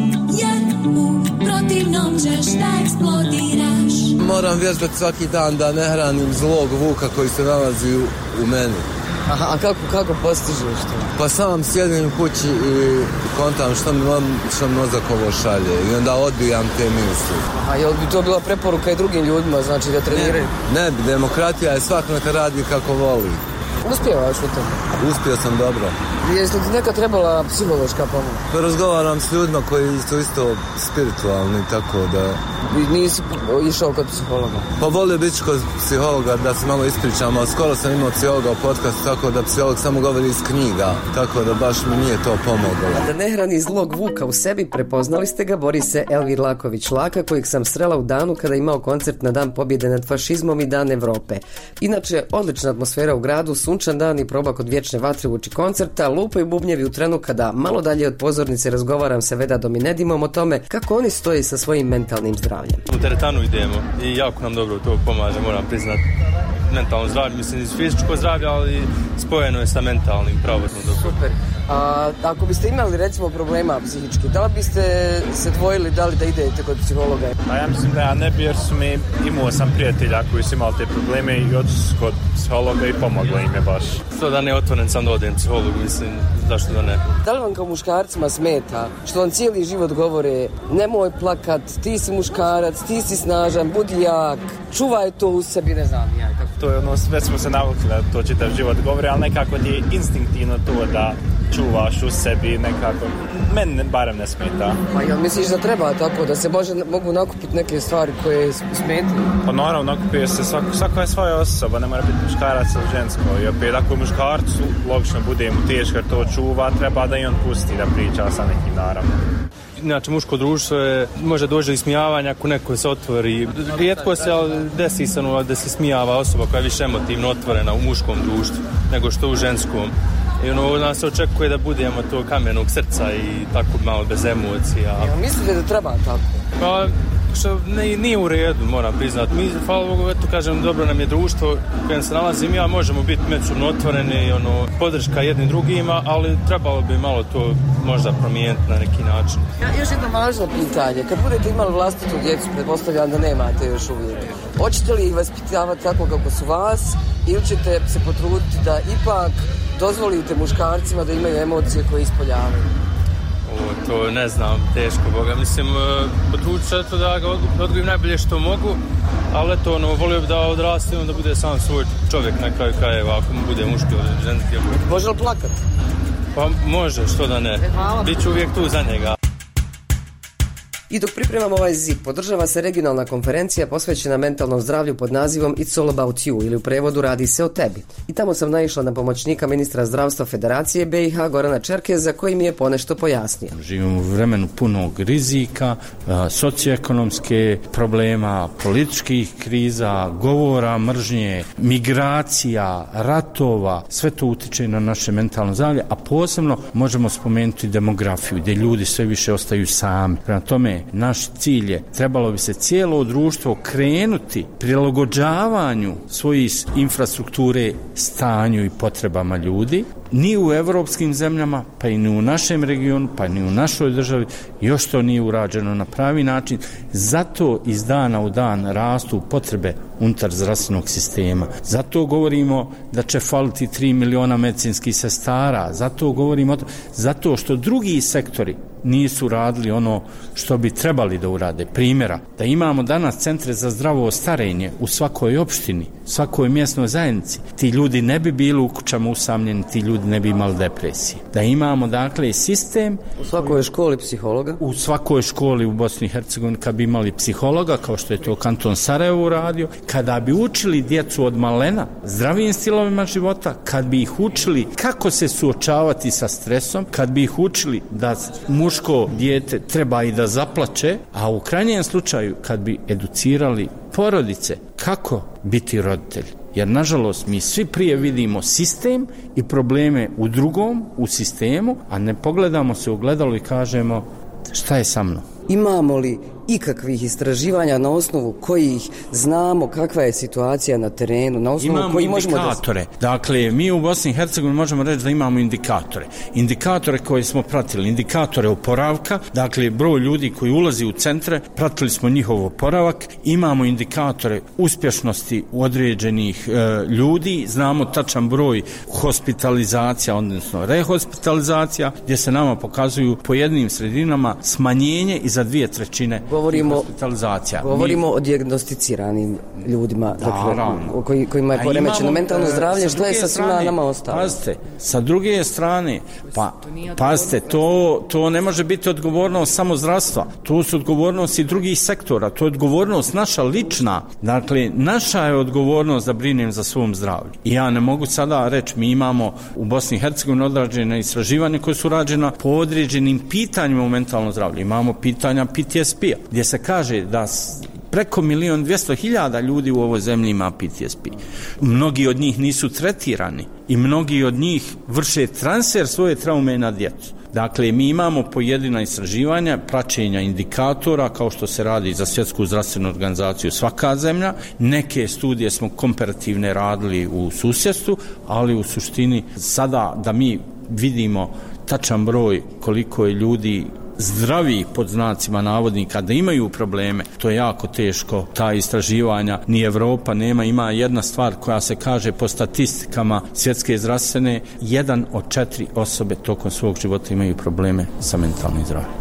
jer u protivnom ćeš da eksplodiraš. Moram vježbati svaki dan da ne hranim zlog vuka koji se nalazi u, u meni. Aha, a kako, kako postižeš to? Pa sam sjedim u kući i kontam što mi, što mi mozak ovo šalje i onda odbijam te misli. A jel bi to bila preporuka i drugim ljudima, znači da treniraju? Ne, ne, demokratija je svak neka radi kako voli. Uspjevaš u tome? Uspio sam dobro. Jesi li ti neka trebala psihološka pomoć? Pa razgovaram s ljudima koji su isto spiritualni, tako da... I nisi išao kod psihologa? Pa volio biti kod psihologa da se malo ispričam, ali skoro sam imao psihologa u podcastu, tako da psiholog samo govori iz knjiga, tako da baš mi nije to pomoglo. Da ne hrani zlog vuka u sebi, prepoznali ste ga, bori se Elvir Laković-Laka, kojeg sam srela u danu kada je imao koncert na Dan pobjede nad fašizmom i Dan Evrope. Inače, odlična atmosfera u gradu, sunčan dan i proba kod vječne vatre uoči koncerta, lupaju bubnjevi u trenu kada malo dalje od pozornice razgovaram sa Vedadom i Nedimom o tome kako oni stoji sa svojim mentalnim zdravljem. U teretanu idemo i jako nam dobro to pomaže, moram priznati. Mentalno zdravlje, mislim iz fizičko zdravlje, ali spojeno je sa mentalnim, pravodno dobro. Super. A ako biste imali recimo problema psihički, da li biste se dvojili da li da idete kod psihologa? Pa ja mislim da ja ne bi, jer su mi, imao sam prijatelja koji su imali te probleme i otišli su kod psihologa i pomoglo im je baš. Što da ne otvoren sam da odem psihologu, mislim, zašto da ne? Da li vam kao muškarcima smeta što vam cijeli život govore nemoj plakat, ti si muškarac, ti si snažan, budi jak, čuvaj to u sebi, ne znam ja. Tako. To je ono, već smo se navukli da to čitav život govore, ali nekako ti je instinktivno to da čuvaš u sebi nekako. Meni barem ne smeta. Pa jel misliš da treba tako, da se može, mogu nakupiti neke stvari koje smetaju? Pa naravno, nakupuje se, svako, svako je svoja osoba, ne mora biti muškarac ili žensko. I opet ako je muškarcu, logično bude mu teško jer to čuva, treba da i on pusti da priča sa nekim naravno. Inače, muško društvo je, može doći do ismijavanja ako neko se otvori. Rijetko se desi se ono, da se smijava osoba koja je više emotivno otvorena u muškom društvu nego što u ženskom. I ono, nas se očekuje da budemo to kamenog srca i tako malo bez emocija. Ja, mislite da treba tako? Pa, što ne, nije u redu, moram priznati. Mi, hvala Bogu, eto kažem, dobro nam je društvo u kojem se nalazim ja, možemo biti međusobno otvoreni, ono, podrška jednim drugima, ali trebalo bi malo to možda promijeniti na neki način. Ja, još jedno važno pitanje. Kad budete imali vlastitu djecu, pretpostavljam da nemate još uvijek. Hoćete li ih vaspitavati tako kako su vas ili ćete se potruditi da ipak dozvolite muškarcima da imaju emocije koje ispoljavaju? O, to ne znam, teško, Boga. Mislim, potrudit ću to da ga odgojim najbolje što mogu, ali eto, ono, volio bi da odraste i da bude sam svoj čovjek na kraju krajeva, ako mu bude muški ili ženski. Može li plakat? Pa može, što da ne. Biću uvijek tu za njega. I dok pripremamo ovaj zip, podržava se regionalna konferencija posvećena mentalnom zdravlju pod nazivom It's all about you, ili u prevodu radi se o tebi. I tamo sam naišla na pomoćnika ministra zdravstva Federacije B i H Gorana Čerkeza, koji mi je ponešto pojasnio. Živimo u vremenu punog rizika, socioekonomske problema, političkih kriza, govora, mržnje, migracija, ratova, sve to utiče na naše mentalno zdravlje, a posebno možemo spomenuti demografiju, gdje ljudi sve više ostaju sami. Prema tome, tome, naš cilj je, trebalo bi se cijelo društvo krenuti prilagođavanju svojih infrastrukture stanju i potrebama ljudi. Ni u evropskim zemljama, pa i ni u našem regionu, pa ni u našoj državi još to nije urađeno na pravi način. Zato iz dana u dan rastu potrebe unutar zdravstvenog sistema. Zato govorimo da će faliti tri miliona medicinskih sestara. Zato govorimo, zato što drugi sektori nisu radili ono što bi trebali da urade. Primjera, da imamo danas centre za zdravo starenje u svakoj opštini, svakoj mjesnoj zajednici, ti ljudi ne bi bili u kućama usamljeni, ti ljudi ne bi imali depresije. Da imamo, dakle, sistem... U svakoj školi psihologa? U svakoj školi u Bosni i Hercegovini kad bi imali psihologa, kao što je to kanton Sarajevo uradio, kada bi učili djecu od malena zdravim stilovima života, kad bi ih učili kako se suočavati sa stresom, kad bi ih učili da muško dijete treba i da zaplače, a u krajnjem slučaju kad bi educirali porodice kako biti roditelj. Jer nažalost mi svi prije vidimo sistem i probleme u drugom, u sistemu, a ne pogledamo se u gledalo i kažemo šta je sa mnom. Imamo li ikakvih istraživanja na osnovu kojih znamo kakva je situacija na terenu, na osnovu imamo koji indikatore. Možemo da... Dakle, mi u Bosni i Hercegovini možemo reći da imamo indikatore. Indikatore koje smo pratili, indikatore oporavka, dakle, broj ljudi koji ulazi u centre, pratili smo njihov oporavak, imamo indikatore uspješnosti određenih e, ljudi, znamo tačan broj hospitalizacija, odnosno rehospitalizacija, gdje se nama pokazuju po jednim sredinama smanjenje i za dvije trećine Govorimo, hospitalizacija. govorimo Mi... o dijagnosticiranim ljudima, da, dakle, koji, kojima je poremećeno mentalno zdravlje, što je sa svima nama ostalo? Pazite, sa druge strane, pa, pazite, to, to ne može biti odgovornost samo zdravstva, to su odgovornost i drugih sektora, to je odgovornost naša lična, dakle, naša je odgovornost da brinem za svom zdravlju. I ja ne mogu sada reći, mi imamo u Bosni i Hercegovini odrađene istraživanje koje su rađena po određenim pitanjima u mentalnom zdravlju. Imamo pitanja P T S P-a, gdje se kaže da preko milion dvjesto hiljada ljudi u ovoj zemlji ima P T S P. Mnogi od njih nisu tretirani i mnogi od njih vrše transfer svoje traume na djecu. Dakle, mi imamo pojedina istraživanja, praćenja indikatora, kao što se radi za Svjetsku zdravstvenu organizaciju svaka zemlja. Neke studije smo komparativne radili u susjedstvu, ali u suštini sada da mi vidimo tačan broj koliko je ljudi zdravi pod znacima navodnika da imaju probleme, to je jako teško. Ta istraživanja ni Evropa nema. Ima jedna stvar koja se kaže po statistikama Svjetske zdravstvene, jedan od četiri osobe tokom svog života imaju probleme sa mentalnim zdravljem.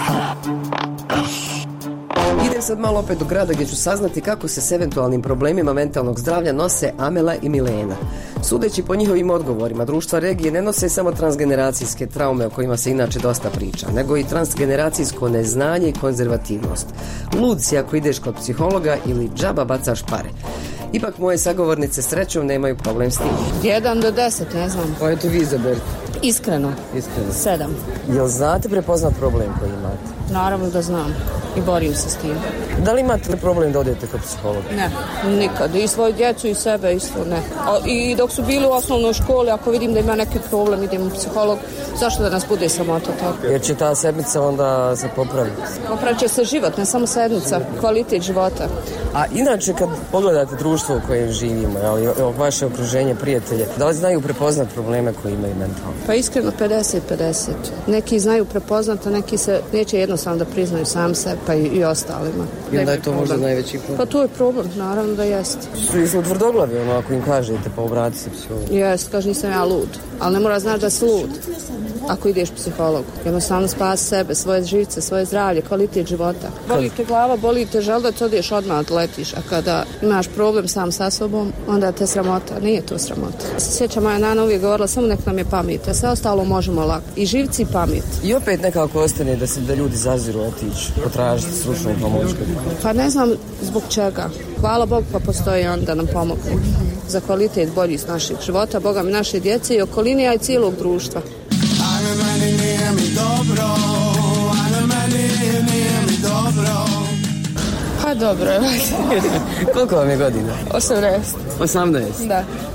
Idem sad malo opet do grada gdje ću saznati kako se s eventualnim problemima mentalnog zdravlja nose Amela i Milena. Sudeći po njihovim odgovorima, društva regije ne nose samo transgeneracijske traume o kojima se inače dosta priča, nego i transgeneracijsko neznanje i konzervativnost. Lud si ako ideš kod psihologa ili džaba bacaš pare. Ipak moje sagovornice srećom nemaju problem s tim. Jedan do deset, ne znam. Pa eto vi izaberite. Iskreno. Iskreno. Sedam. Jel znate prepoznat problem koji imate? Naravno da znam. I borim se s tim. Da li imate problem da odete kod psihologa? Ne, nikad. I svoju djecu i sebe isto ne. A, i dok su bili u osnovnoj školi, ako vidim da ima neki problem, idem u psiholog. Zašto da nas bude sramota tako? Jer će ta sedmica onda se popraviti. Popravit će se život, ne samo sedmica. Kvalitet života. A inače kad pogledate društvo u kojem živimo, ali vaše okruženje, prijatelje, da li znaju prepoznat probleme koji imaju mentalno? Pa iskreno pedeset pedeset. Neki znaju prepoznat, a neki se neće jednostavno da priznaju sam se, pa i, i ostalima. I onda je to možda najveći problem? Pa to je problem, naravno da jeste. Su, su tvrdoglavi, ono, ako im kažete, pa obrati se psihologu. Jeste, kaže nisam ja lud. Ali ne mora znaš da si lud ako ideš psihologu. Jednostavno spasi sebe, svoje živce, svoje zdravlje, kvalitet života. Boli te glava, boli te želudac, odeš odmah odletiš. A kada imaš problem sam sa sobom, onda te sramota. Nije to sramota. Se sjećam, moja nana uvijek govorila, samo nek nam je pamet, a sve ostalo možemo lako. I živci i pamet. I opet nekako ostane da se da ljudi zaziru otići, potražiti stručnu pomoć. Pa ne znam zbog čega. Hvala Bogu pa postoji on da nam pomogne. Za kvalitet bolji s našeg života, Boga mi naše djece i okoline, a i cijelog društva. Ajme meni nije mi dobro, ajme meni nije mi dobro. Pa dobro je. Koliko vam je godina? osamnaest. osamnaest? Da.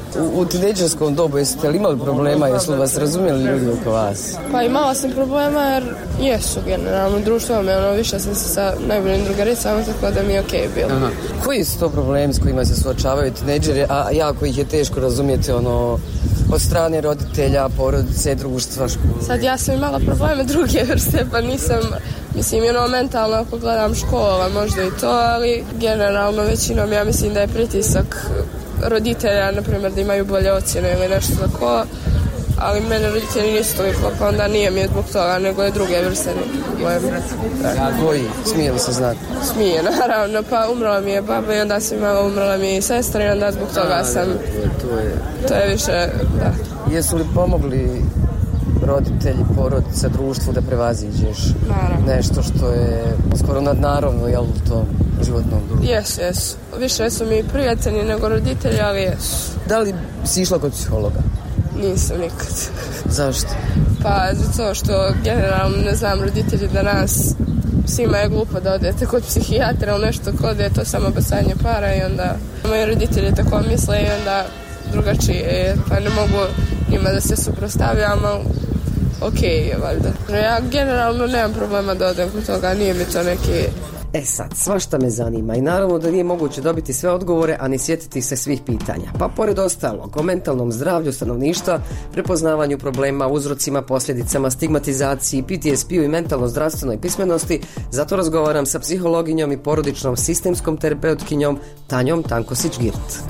U, u tinejdžerskom dobu jeste li imali problema, jesu li vas razumjeli ljudi oko vas? Pa imala sam problema jer jesu generalno društvo, me ono više sam se sa najboljim drugaricama, tako da mi je okej okay bilo. Aha. Koji su to problemi s kojima se suočavaju tinejdžeri, a jako ih je teško razumjeti ono od strane roditelja, porodice, društva, škole? Sad ja sam imala probleme druge vrste, pa nisam, mislim, ono mentalno ako gledam škola, možda i to, ali generalno većinom ja mislim da je pritisak roditelja, na primjer, da imaju bolje ocjene ili nešto tako, ali mene roditelji nisu toliko, pa onda nije mi je zbog toga, nego je druge vrste. Koji? Smije li se znati? Smije, naravno, pa umrla mi je baba i onda sam imala, umrla mi je sestra i onda zbog toga sam, to je, to je više, da. Jesu li pomogli roditelji, porodica, društvu da prevaziđeš Naravno. nešto što je skoro nadnaravno, jel, u tom životnom društvu? Jesu, jesu. Više su mi prijatelji nego roditelji, ali jesu. Da li si išla kod psihologa? Nisam nikad. Zašto? Pa zato što generalno ne znam roditelji da nas svima je glupo da odete kod psihijatra ili nešto kod je to samo bacanje para i onda moji roditelji tako misle i onda drugačije, pa ne mogu njima da se suprotstavljam, ali okej je valjda. Ja generalno nemam problema da odem kod toga, nije mi to neki... E sad, svašta me zanima i naravno da nije moguće dobiti sve odgovore, a ni sjetiti se svih pitanja. Pa pored ostalog, o mentalnom zdravlju stanovništva, prepoznavanju problema, uzrocima, posljedicama, stigmatizaciji, P T S P-u i mentalno zdravstvenoj pismenosti, zato razgovaram sa psihologinjom i porodičnom sistemskom terapeutkinjom Tanjom Tankosić-Girt.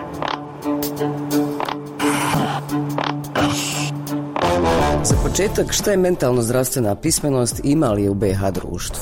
Za početak, šta je mentalno zdravstvena pismenost i ima li je u B iH društvu?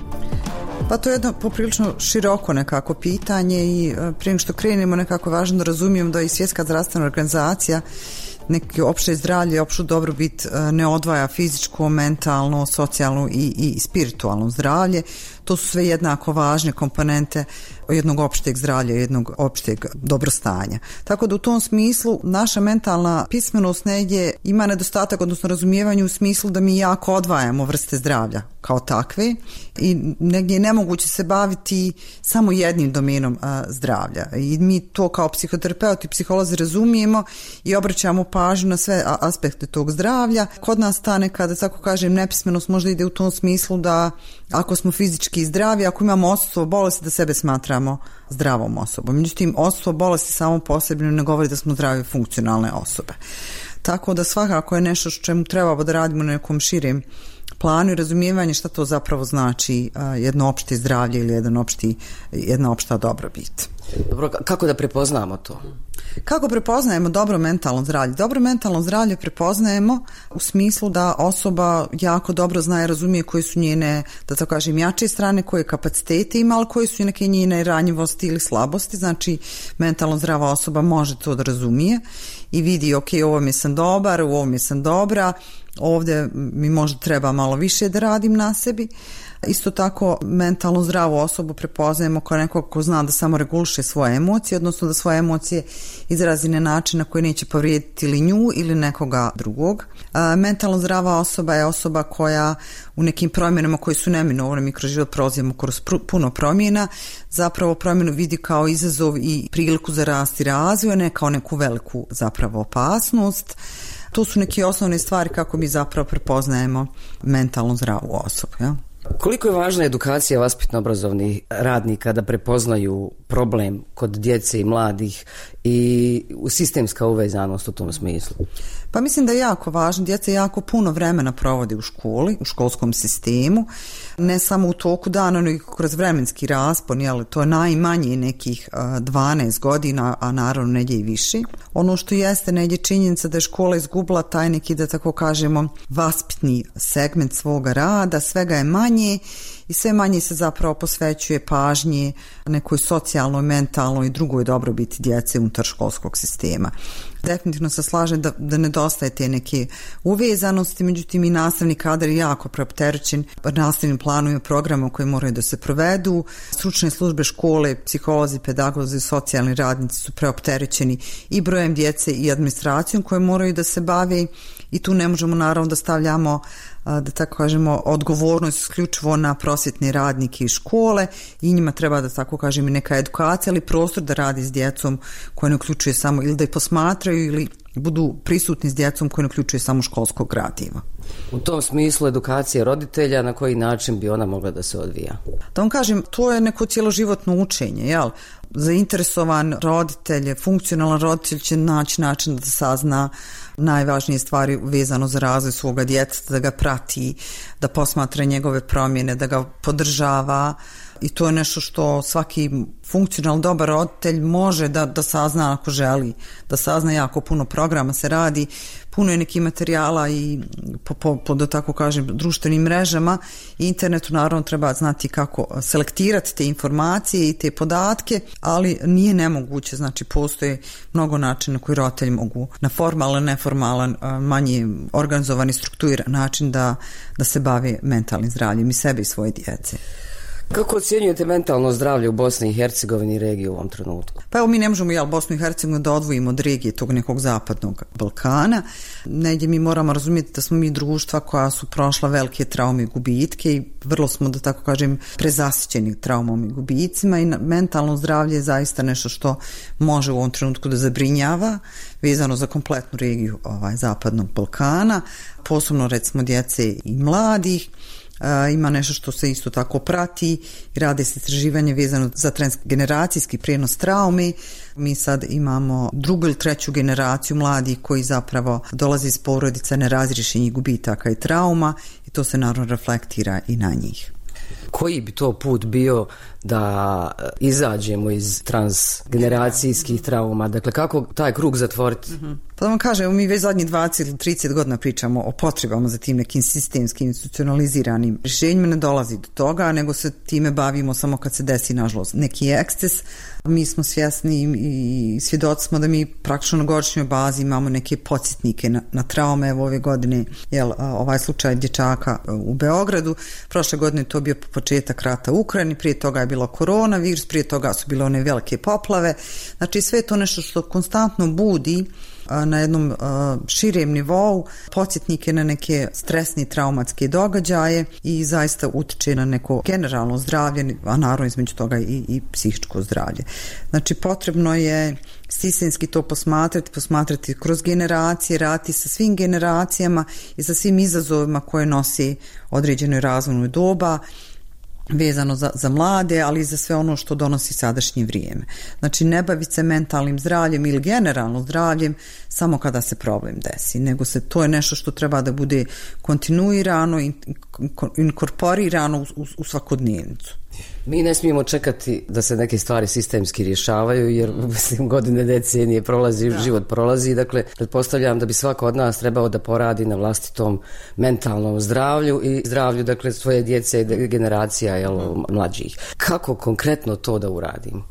Pa to je jedno poprilično široko nekako pitanje i prije što krenemo nekako važno da razumijemo da i Svjetska zdravstvena organizacija neki opšte zdravlje, opštu dobrobit ne odvaja fizičko, mentalno, socijalno i, i spiritualno zdravlje. To su sve jednako važne komponente jednog opšteg zdravlja, jednog opšteg dobrostanja. Tako da u tom smislu naša mentalna pismenost negdje ima nedostatak, odnosno razumijevanje u smislu da mi jako odvajamo vrste zdravlja kao takve i negdje je nemoguće se baviti samo jednim domenom a, zdravlja. I mi to kao psihoterapeuti i psiholozi razumijemo i obraćamo pažnju na sve aspekte tog zdravlja. Kod nas ta nekada, tako kažem, nepismenost možda ide u tom smislu da ako smo fizički zdravi, ako imamo odsustvo bolesti, da sebe smatramo zdravom osobom. Međutim, odsustvo bolesti samo posebno ne govori da smo zdrave funkcionalne osobe. Tako da svakako je nešto što čemu trebamo da radimo na nekom širem planu i razumijevanje šta to zapravo znači a, jedno opšte zdravlje ili jedan opšti, jedna opšta dobrobit. Dobro, kako da prepoznamo to? Kako prepoznajemo dobro mentalno zdravlje? Dobro mentalno zdravlje prepoznajemo u smislu da osoba jako dobro zna i razumije koje su njene, da tako kažem, jače strane, koje kapacitete ima, ali koje su neke njene ranjivosti ili slabosti. Znači, mentalno zdrava osoba može to da razumije i vidi, ok, ovo mi sam dobar, u ovom mi sam dobra, ovdje mi možda treba malo više da radim na sebi. Isto tako, mentalno zdravu osobu prepoznajemo kao nekog ko zna da samo reguliše svoje emocije, odnosno da svoje emocije izrazi na način na koji neće povrijediti ili nju ili nekoga drugog. A, mentalno zdrava osoba je osoba koja u nekim promjenama koji su neminovne, mi kroz život prolazimo kroz puno promjena, zapravo promjenu vidi kao izazov i priliku za rast i razvoj, ne kao neku veliku zapravo opasnost. To su neke osnovne stvari kako mi zapravo prepoznajemo mentalno zdravu osobu, ja? Koliko je važna edukacija vaspitno-obrazovnih radnika da prepoznaju problem kod djece i mladih i sistemska uvezanost u tom smislu? Pa mislim da je jako važno. Djeca jako puno vremena provodi u školi, u školskom sistemu, ne samo u toku dana, nego kroz vremenski raspon, jel, to je najmanje nekih dvanaest godina, a naravno negdje i više. Ono što jeste negdje činjenica da je škola izgubila taj neki, da tako kažemo, vaspitni segment svoga rada, svega je manje i sve manje se zapravo posvećuje pažnje nekoj socijalnoj, mentalnoj i drugoj dobrobiti djece unutar školskog sistema. Definitivno se slažem da, da nedostaje te neke uvezanosti, međutim i nastavni kadar je jako preopterećen nastavnim planom i programom koji moraju da se provedu. Stručne službe škole, psiholozi, pedagozi, socijalni radnici su preopterećeni i brojem djece i administracijom koje moraju da se bave i tu ne možemo naravno da stavljamo, da tako kažemo, odgovornost isključivo na prosvjetne radnike i škole i njima treba da tako kažem i neka edukacija, ali prostor da radi s djecom koja ne uključuje samo ili da je posmatraju ili budu prisutni s djecom koji ne uključuje samo školskog gradiva. U tom smislu edukacije roditelja, na koji način bi ona mogla da se odvija? Da vam kažem, to je neko cjeloživotno učenje, jel? Zainteresovan roditelj, funkcionalan roditelj će naći način da sazna najvažnije stvari vezano za razvoj svoga djeteta, da ga prati, da posmatra njegove promjene, da ga podržava. I to je nešto što svaki funkcionalno dobar roditelj može da, da sazna ako želi, da sazna. Jako puno programa se radi, puno je nekih materijala i po, po, po da tako kažem društvenim mrežama i internetu. Naravno treba znati kako selektirati te informacije i te podatke, ali nije nemoguće, znači postoje mnogo načina koji roditelji mogu na formalan, neformalan, manje organizovani, strukturiran način da, da se bave mentalnim zdravljem i sebe i svoje djece. Kako ocjenjujete mentalno zdravlje u Bosni i Hercegovini i regiji u ovom trenutku? Pa evo, mi ne možemo jel, Bosnu i Hercegovinu da odvojimo od regije tog nekog zapadnog Balkana. Negdje mi moramo razumjeti da smo mi društva koja su prošla velike traume i gubitke i vrlo smo, da tako kažem, prezasićeni traumom i gubicima i mentalno zdravlje je zaista nešto što može u ovom trenutku da zabrinjava vezano za kompletnu regiju ovaj, zapadnog Balkana, posebno recimo djece i mladih. Uh, ima nešto što se isto tako prati i rade se istraživanje vezano za transgeneracijski prijenos traume. Mi sad imamo drugu ili treću generaciju mladih koji zapravo dolaze iz porodica nerazriješenih gubitaka i trauma i to se naravno reflektira i na njih. Koji bi to put bio da izađemo iz transgeneracijskih trauma? Dakle, kako taj krug zatvoriti? Mm-hmm. Pa da vam kažem, mi već zadnjih dvadeset ili trideset godina pričamo o potrebama za tim nekim sistemskim institucionaliziranim rješenjima. Ne dolazi do toga, nego se time bavimo samo kad se desi, nažalost, neki eksces. Mi smo svjesni i svjedoci smo da mi praktično na godišnjoj bazi imamo neke podsjetnike na, na traume. Evo ove godine, jel, ovaj slučaj dječaka u Beogradu, prošle godine to bio početak rata u Ukrajini, prije toga je bilo koronavirus, prije toga su bile one velike poplave. Znači sve je to nešto što konstantno budi na jednom širem nivou podsjetnike na neke stresne traumatske događaje i zaista utiče na neko generalno zdravlje, a naravno između toga i, i psihičko zdravlje. Znači potrebno je sistemski to posmatrati, posmatrati kroz generacije, raditi sa svim generacijama i sa svim izazovima koje nosi određenoj razvojnoj doba, vezano za, za mlade, ali i za sve ono što donosi sadašnje vrijeme. Znači ne baviti se mentalnim zdravljem ili generalno zdravljem samo kada se problem desi, nego se to je nešto što treba da bude kontinuirano i inkorporirano u, u, u svakodnevnicu. Mi ne smijemo čekati da se neke stvari sistemski rješavaju, jer mislim, godine, decenije prolazi, da. Život prolazi. Dakle, pretpostavljam da bi svako od nas trebao da poradi na vlastitom mentalnom zdravlju i zdravlju, dakle, svoje djece i generacija, jel, mlađih. Kako konkretno to da uradimo?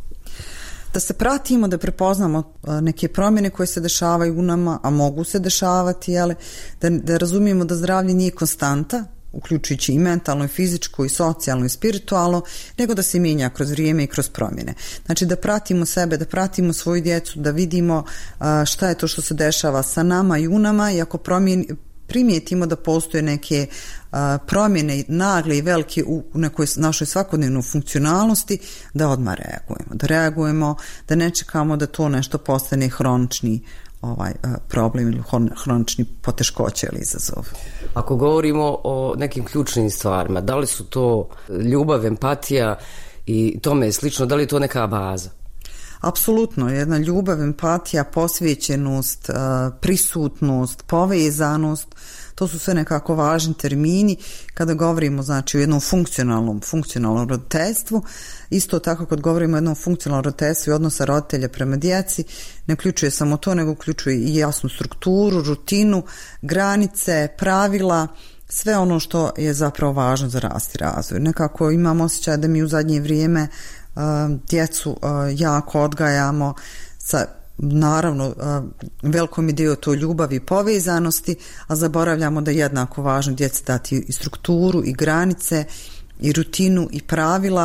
Da se pratimo, da prepoznamo neke promjene koje se dešavaju u nama, a mogu se dešavati, ali da, da razumijemo da zdravlje nije konstanta, uključujući i mentalno, i fizičko, i socijalno, i spiritualno, nego da se mijenja kroz vrijeme i kroz promjene. Znači da pratimo sebe, da pratimo svoju djecu, da vidimo šta je to što se dešava sa nama i u nama i ako promjeni, primijetimo da postoje neke a, promjene nagle i velike u nekoj našoj svakodnevnoj funkcionalnosti, da odmah reagujemo. Da reagujemo, da ne čekamo da to nešto postane hronični ovaj problem ili hronični poteškoće ili izazov. Ako govorimo o nekim ključnim stvarima, da li su to ljubav, empatija i tome je slično, da li je to neka baza? Apsolutno, jedna ljubav, empatija, posvećenost, prisutnost, povezanost, to su sve nekako važni termini kada govorimo, znači, o jednom funkcionalnom, funkcionalnom roditeljstvu. Isto tako kad govorimo o jednom funkcionalnom roditeljstvu i odnosa roditelja prema djeci, ne uključuje samo to, nego uključuje i jasnu strukturu, rutinu, granice, pravila, sve ono što je zapravo važno za rast i razvoj. Nekako imam osjećaj da mi u zadnje vrijeme uh, djecu uh, jako odgajamo sa naravno velikom je dio to ljubavi i povezanosti, a zaboravljamo da je jednako važno djeci dati i strukturu i granice i rutinu i pravila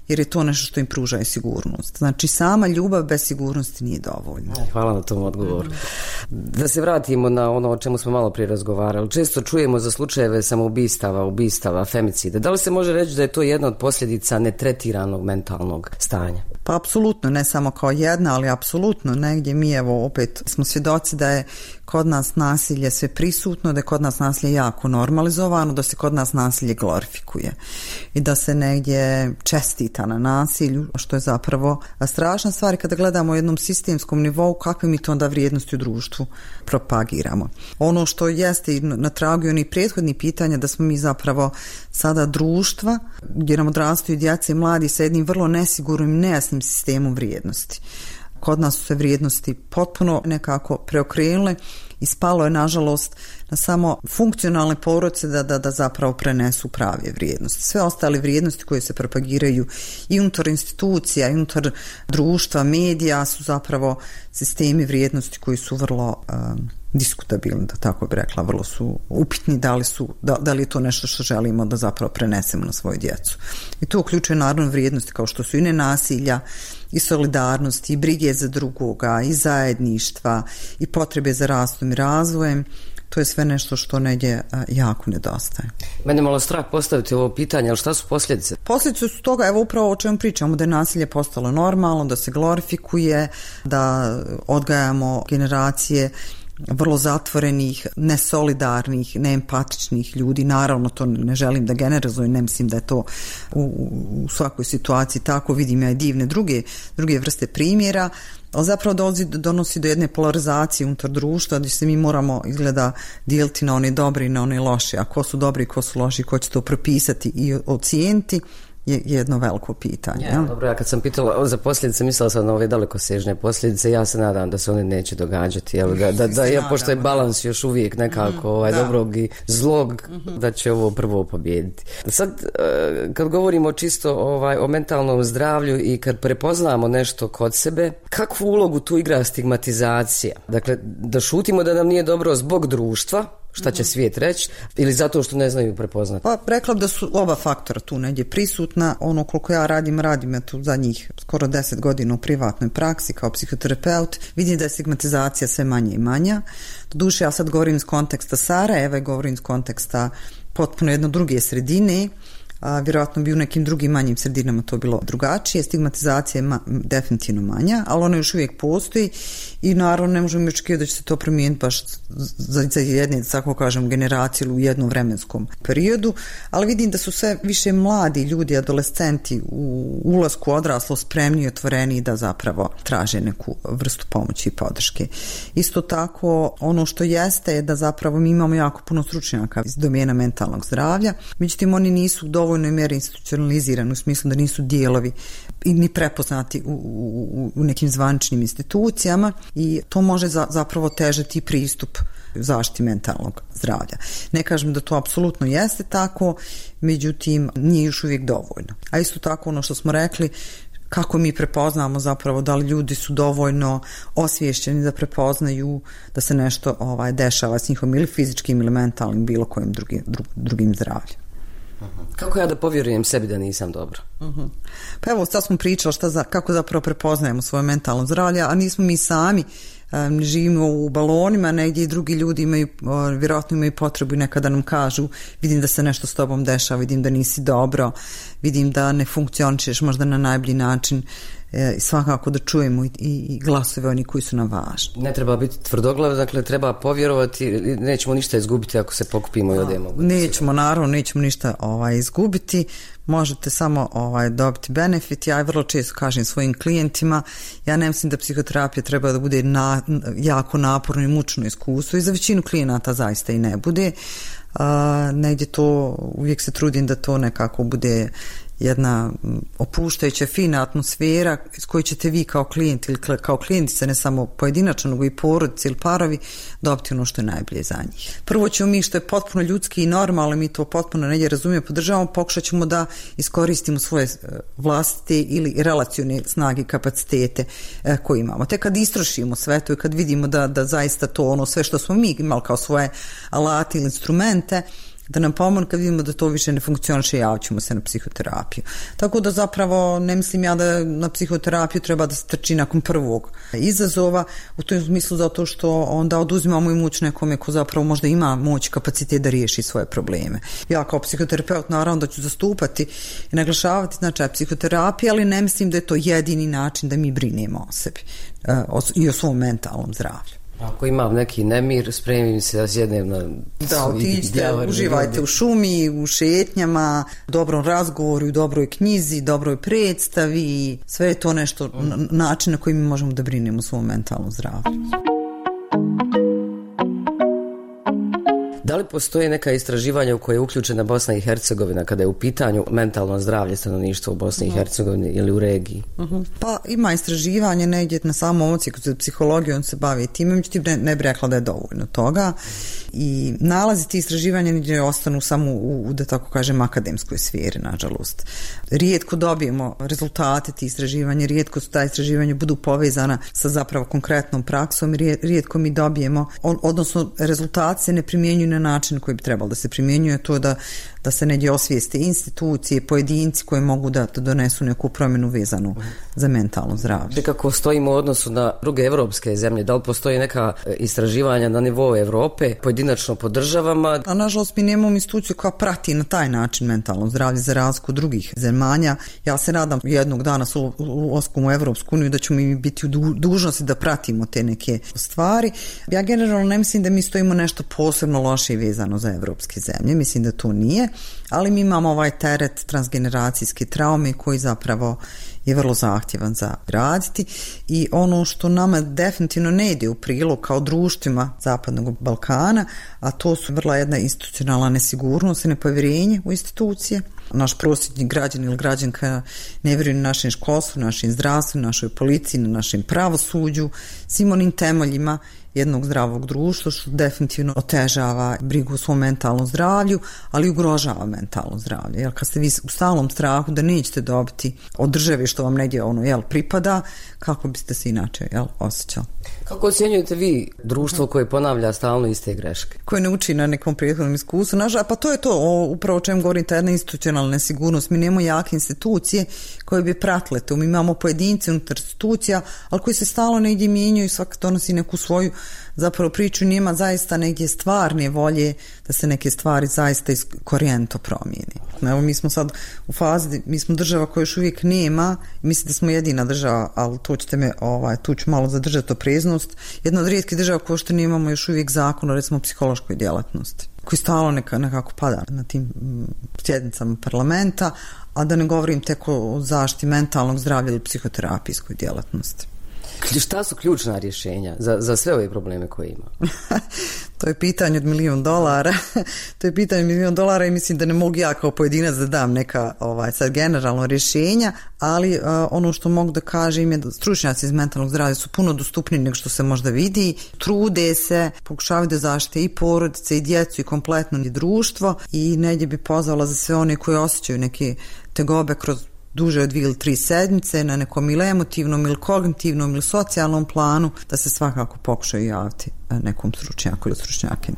jer je to nešto što im pruža sigurnost. Znači sama ljubav bez sigurnosti nije dovoljna. Hvala na tom odgovoru. Da se vratimo na ono o čemu smo malo prije razgovarali. Često čujemo za slučajeve samoubistava, ubistava, femicida. Da li se može reći da je to jedna od posljedica netretiranog mentalnog stanja? Pa apsolutno, ne samo kao jedna, ali apsolutno negdje mi evo opet smo svjedoci da je kod nas nasilje sve prisutno, da je kod nas nasilje jako normalizovano, da se kod nas nasilje glorifikuje i da se negdje čestita na nasilju, što je zapravo strašna stvar. Kada gledamo u jednom sistemskom nivou, kakve mi to onda vrijednosti u društvu propagiramo. Ono što jeste i na tragu i onih prethodnih pitanja, da smo mi zapravo sada društva gdje nam odrastaju djeca i mladi sa jednim vrlo nesigurnim, nejasnim sistemom vrijednosti. Kod nas su se vrijednosti potpuno nekako preokrenule i spalo je nažalost na samo funkcionalne porodice da, da, da zapravo prenesu prave vrijednosti. Sve ostale vrijednosti koje se propagiraju i unutar institucija, i unutar društva, medija su zapravo sistemi vrijednosti koji su vrlo um, diskutabilni, da tako bi rekla, vrlo su upitni da li, su, da, da li je to nešto što želimo da zapravo prenesemo na svoju djecu. I to uključuje naravno vrijednosti kao što su i nenasilja, i solidarnosti, i brige za drugoga, i zajedništva, i potrebe za rastom i razvojem. To je sve nešto što negdje jako nedostaje. Mene malo strah postaviti ovo pitanje, ali šta su posljedice? Posljedice su toga, evo upravo o čemu pričamo, da je nasilje postalo normalno, da se glorifikuje, da odgajamo generacije vrlo zatvorenih, nesolidarnih, neempatičnih ljudi. Naravno, to ne želim da generalizujem, ne mislim da je to u, u svakoj situaciji tako, vidim ja i divne druge, druge vrste primjera, ali zapravo donosi, donosi do jedne polarizacije unutar društva gdje se mi moramo izgleda dijeliti na one dobre i na one loše, a ko su dobri i ko su loši, ko će to propisati i ocijeniti je jedno veliko pitanje. Ja, dobro, ja kad sam pitala za posljedice, mislila sam na ove dalekosežne posljedice, ja se nadam da se one neće događati, jel, da, da, da ja, pošto je balans još uvijek nekako ovaj, dobrog i zlog, da će ovo prvo pobijediti. Sad, kad govorimo čisto ovaj, o mentalnom zdravlju i kad prepoznamo nešto kod sebe, kakvu ulogu tu igra stigmatizacija? Dakle, da šutimo da nam nije dobro zbog društva, šta će svijet reći, ili zato što ne znaju prepoznati? Pa rekla bi da su oba faktora tu negdje prisutna. Ono koliko ja radim, radim ja tu zadnjih skoro deset godina u privatnoj praksi kao psihoterapeut, vidim da je stigmatizacija sve manje i manja. Doduše, ja sad govorim iz konteksta Sarajeva i govorim iz konteksta potpuno jedno druge sredine. A, vjerojatno bi u nekim drugim manjim sredinama to bilo drugačije. Stigmatizacija je ma, definitivno manja, ali ona još uvijek postoji i naravno ne možemo očekivati da će se to promijeniti baš za, za jedne, tako kažem, generacije ili u jednom vremenskom periodu, ali vidim da su sve više mladi ljudi, adolescenti u ulasku odraslo spremni i otvoreni da zapravo traže neku vrstu pomoći i podrške. Isto tako, ono što jeste je da zapravo mi imamo jako puno stručnjaka iz domena mentalnog zdravlja, međutim oni nisu dovoljno dovoljnoj mjeri institucionalizirani u smislu da nisu dijelovi i ni prepoznati u, u, u nekim zvaničnim institucijama i to može za, zapravo težati pristup zaštiti mentalnog zdravlja. Ne kažem da to apsolutno jeste tako, međutim nije još uvijek dovoljno. A isto tako ono što smo rekli, kako mi prepoznamo zapravo da li ljudi su dovoljno osviješćeni da prepoznaju da se nešto ovaj, dešava s njihovim ili fizičkim ili mentalnim bilo kojim drugim, dru, drugim zdravljem. Kako ja da povjerujem sebi da nisam dobro? Uh-huh. Pa evo, sad smo pričali šta za, kako zapravo prepoznajemo svoje mentalno zdravlje, a nismo mi sami, um, živimo u balonima, negdje i drugi ljudi imaju, uh, vjerojatno imaju potrebu i nekada nam kažu, vidim da se nešto s tobom dešava, vidim da nisi dobro, vidim da ne funkcionišeš možda na najbolji način, i svakako da čujemo i, i glasove oni koji su nam važni. Ne treba biti tvrdoglav, dakle treba povjerovati, nećemo ništa izgubiti ako se pokupimo i odemo. Nećemo, naravno, nećemo ništa ovaj, izgubiti, možete samo ovaj, dobiti benefit. Ja vrlo često kažem svojim klijentima, ja ne mislim da psihoterapija treba da bude na, jako naporno i mučno iskustvo i za većinu klijenata zaista i ne bude. Uh, negdje to, uvijek se trudim da to nekako bude jedna opuštajuća, fina atmosfera s kojoj ćete vi kao klijent ili kao klijentica, ne samo pojedinačno, nego i porodice ili parovi, dobiti ono što je najbolje za njih. Prvo ćemo mi, što je potpuno ljudski i normalno, mi to potpuno negdje razumijemo, podržavamo, pokušat ćemo da iskoristimo svoje vlastite ili relacione snage i kapacitete eh, koje imamo. Te kad istrošimo sve to i kad vidimo da, da zaista to ono sve što smo mi imali kao svoje alate ili instrumente, da nam pomogne kad vidimo da to više ne funkcioniše, javit ćemo se na psihoterapiju. Tako da zapravo ne mislim ja da na psihoterapiju treba da se trči nakon prvog izazova, u tom smislu zato što onda oduzimamo i moć nekome ko zapravo možda ima moć i kapacitet da riješi svoje probleme. Ja kao psihoterapeut naravno da ću zastupati i naglašavati značaj psihoterapije, ali ne mislim da je to jedini način da mi brinemo o sebi i o svom mentalnom zdravlju. Ako imam neki nemir, spremim se da sjednem na... Da, otiđite, uživajte u šumi, u šetnjama, u dobrom razgovoru, u dobroj knjizi, dobroj predstavi, sve je to nešto, mm. način na koji mi možemo da brinemo o svom mentalnom zdravlju. Da li postoje neka istraživanja u koje je uključena Bosna i Hercegovina kada je u pitanju mentalno zdravlje stanovništva u Bosni i Hercegovini ili u regiji? Uh-huh. Pa ima istraživanje negdje na samom odsjeku za psihologiju, on se bavi time, međutim ne, ne bi rekla da je dovoljno toga i nalazi ti istraživanja negdje ostanu samo u, u da tako kažem akademskoj sferi, nažalost. Rijetko dobijemo rezultate ti istraživanja, rijetko su ta istraživanja budu povezana sa zapravo konkretnom praksom, rijetko mi dobijemo, on, odnosno rezultati se ne primjenjuju na način koji bi trebalo da se primjenjuje, to da, da se negdje osvijeste institucije, pojedinci koji mogu da, da donesu neku promjenu vezanu za mentalno zdravlje. Kako stojimo u odnosu na druge evropske zemlje? Da li postoji neka istraživanja na nivou Evrope, pojedinačno po državama? A nažalost mi nemamo instituciju koja prati na taj način mentalno zdravlje za razliku drugih zemalja. Ja se nadam jednog dana s ulaskom u Evropsku uniju da ćemo mi biti u dužnosti da pratimo te neke stvari. Ja generalno ne mislim da mi stojimo nešto posebno loše i vezano za evropske zemlje. Mislim da to nije, ali mi imamo ovaj teret transgeneracijske traume koji zapravo je vrlo zahtjevan za raditi i ono što nama definitivno ne ide u prilog kao društvima Zapadnog Balkana, a to su vrlo jedna institucionalna nesigurnost i nepovjerenje u institucije. Naš prosječni građan ili građanka ne vjeruje na našem školstvu, našem zdravstvu, našoj policiji, na našem pravosuđu, svim onim temeljima jednog zdravog društva, što definitivno otežava brigu o svom mentalnom zdravlju, ali ugrožava mentalno zdravlje. Jer kad ste vi u stalnom strahu da nećete dobiti od države što vam negdje ono, jel, pripada, kako biste se inače, jel, osjećali? Kako ocjenjujete vi društvo koje ponavlja stalno iste greške? Koje ne uči na nekom prethodnom iskustvu. Nažal, pa to je to, o, upravo o čem govorim, ta jedna institucionalna nesigurnost. Mi nemamo jake institucije koje bi pratile to. Mi imamo pojedince unutar institucija, ali koji se stalno negdje mijenjaju i svak donosi neku svoju zapravo priču, nema zaista negdje stvarne volje da se neke stvari zaista korijento promijeni. Evo, mi smo sad u fazi, mi smo država koja još uvijek nema, mislim da smo jedina država, ali to ćete me, ovaj, tu ću malo zadržati opreznost, jedna od rijetkih država koja što nemamo još uvijek zakon o recimo psihološkoj djelatnosti, koji stalo neka, nekako pada na tim sjednicama parlamenta, a da ne govorim tek o zaštiti mentalnog zdravlja ili psihoterapijskoj djelatnosti. Šta su ključna rješenja za, za sve ove probleme koje ima? To je pitanje od milijon dolara. To je pitanje od milijon dolara i mislim da ne mogu ja kao pojedinac da dam neka ovaj, sad generalno rješenja, ali uh, ono što mogu da kažem je da stručnjaci iz mentalnog zdravlja su puno dostupniji nego što se možda vidi. Trude se, pokušavaju da zaštite i porodice i djecu i kompletno društvo i negdje bi pozvala za sve one koji osjećaju neke tegobe kroz duže od dvije ili tri sedmice na nekom ili emotivnom ili kognitivnom ili socijalnom planu, da se svakako pokušaju javiti nekom stručnjaku ili stručnjakinu.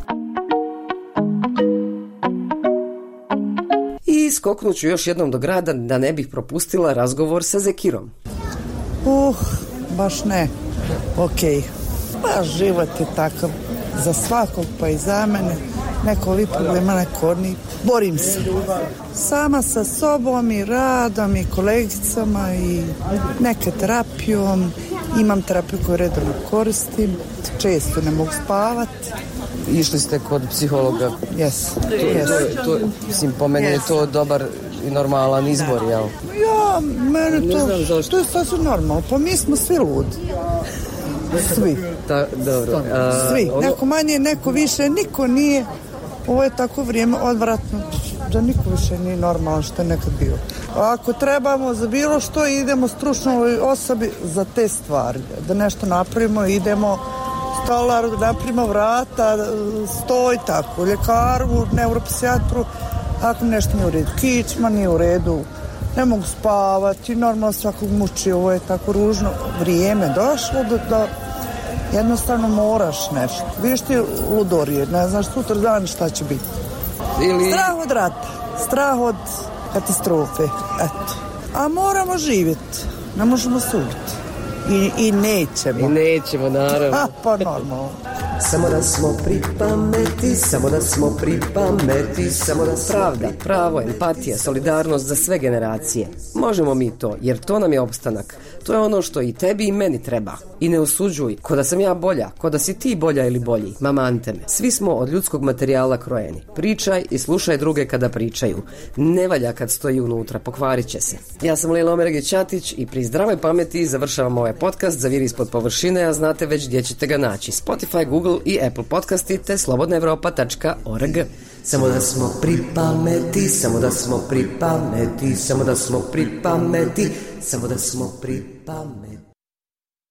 I skoknut ću još jednom do grada da ne bih propustila razgovor sa Zekirom. Uh, baš ne. Okej. Okay. Pa život je takav za svakog, pa i za mene. Neko ovih problema, neko ni. Borim se. Sama sa sobom i radom i kolegicama i neke terapijom. Imam terapiju koju redovno koristim. Često ne mogu spavati. Išli ste kod psihologa? Jes. Yes. To, to, mislim, po meni yes. je to dobar i normalan izbor, jel? Ja, mene to, to je sasvim normalno. Pa mi smo svi ludi. Svi. Ta, dobro. A, svi. Ovo... Neko manje, neko više, niko nije. Ovo je tako vrijeme odvratno da niko više nije normalno što je nekad bio. A ako trebamo za bilo što, idemo stručnoj osobi za te stvari. Da nešto napravimo, idemo stolar, napravimo vrata, stoj, tako, ljekaru, neuropsijatru. Ako nešto nije u redu, kičma nije u redu, ne mogu spavati, normalno svakog muči, ovo je tako ružno vrijeme došlo da, da jednostavno moraš nešto. Vidiš ti ludorije, ne znaš sutra dan šta će biti. ili... Strah od rata, strah od katastrofe, eto. A moramo živjeti, ne možemo suditi. I, I nećemo. I nećemo, naravno. A, pa normalno. Samo da smo pri pameti, samo da smo pri pameti, samo da smo... Pravda, pravo, empatija, solidarnost za sve generacije. Možemo mi to, jer to nam je opstanak. To je ono što i tebi i meni treba. I ne osuđuj, ko da sam ja bolja, ko da si ti bolja ili bolji. Mamante me. Svi smo od ljudskog materijala krojeni. Pričaj i slušaj druge kada pričaju. Ne valja kad stoji unutra, pokvarit će se. Ja sam Lila Omerege-Ćatić i pri zdravoj pameti završavam ovaj podcast Zaviri ispod površine, a znate već gdje ćete ga naći. Spotify, Google i Apple podcasti te slobodna evropa tačka org. Samo da smo pri pameti, samo da smo pri pameti, samo da smo pri pameti, samo da smo pri pameti.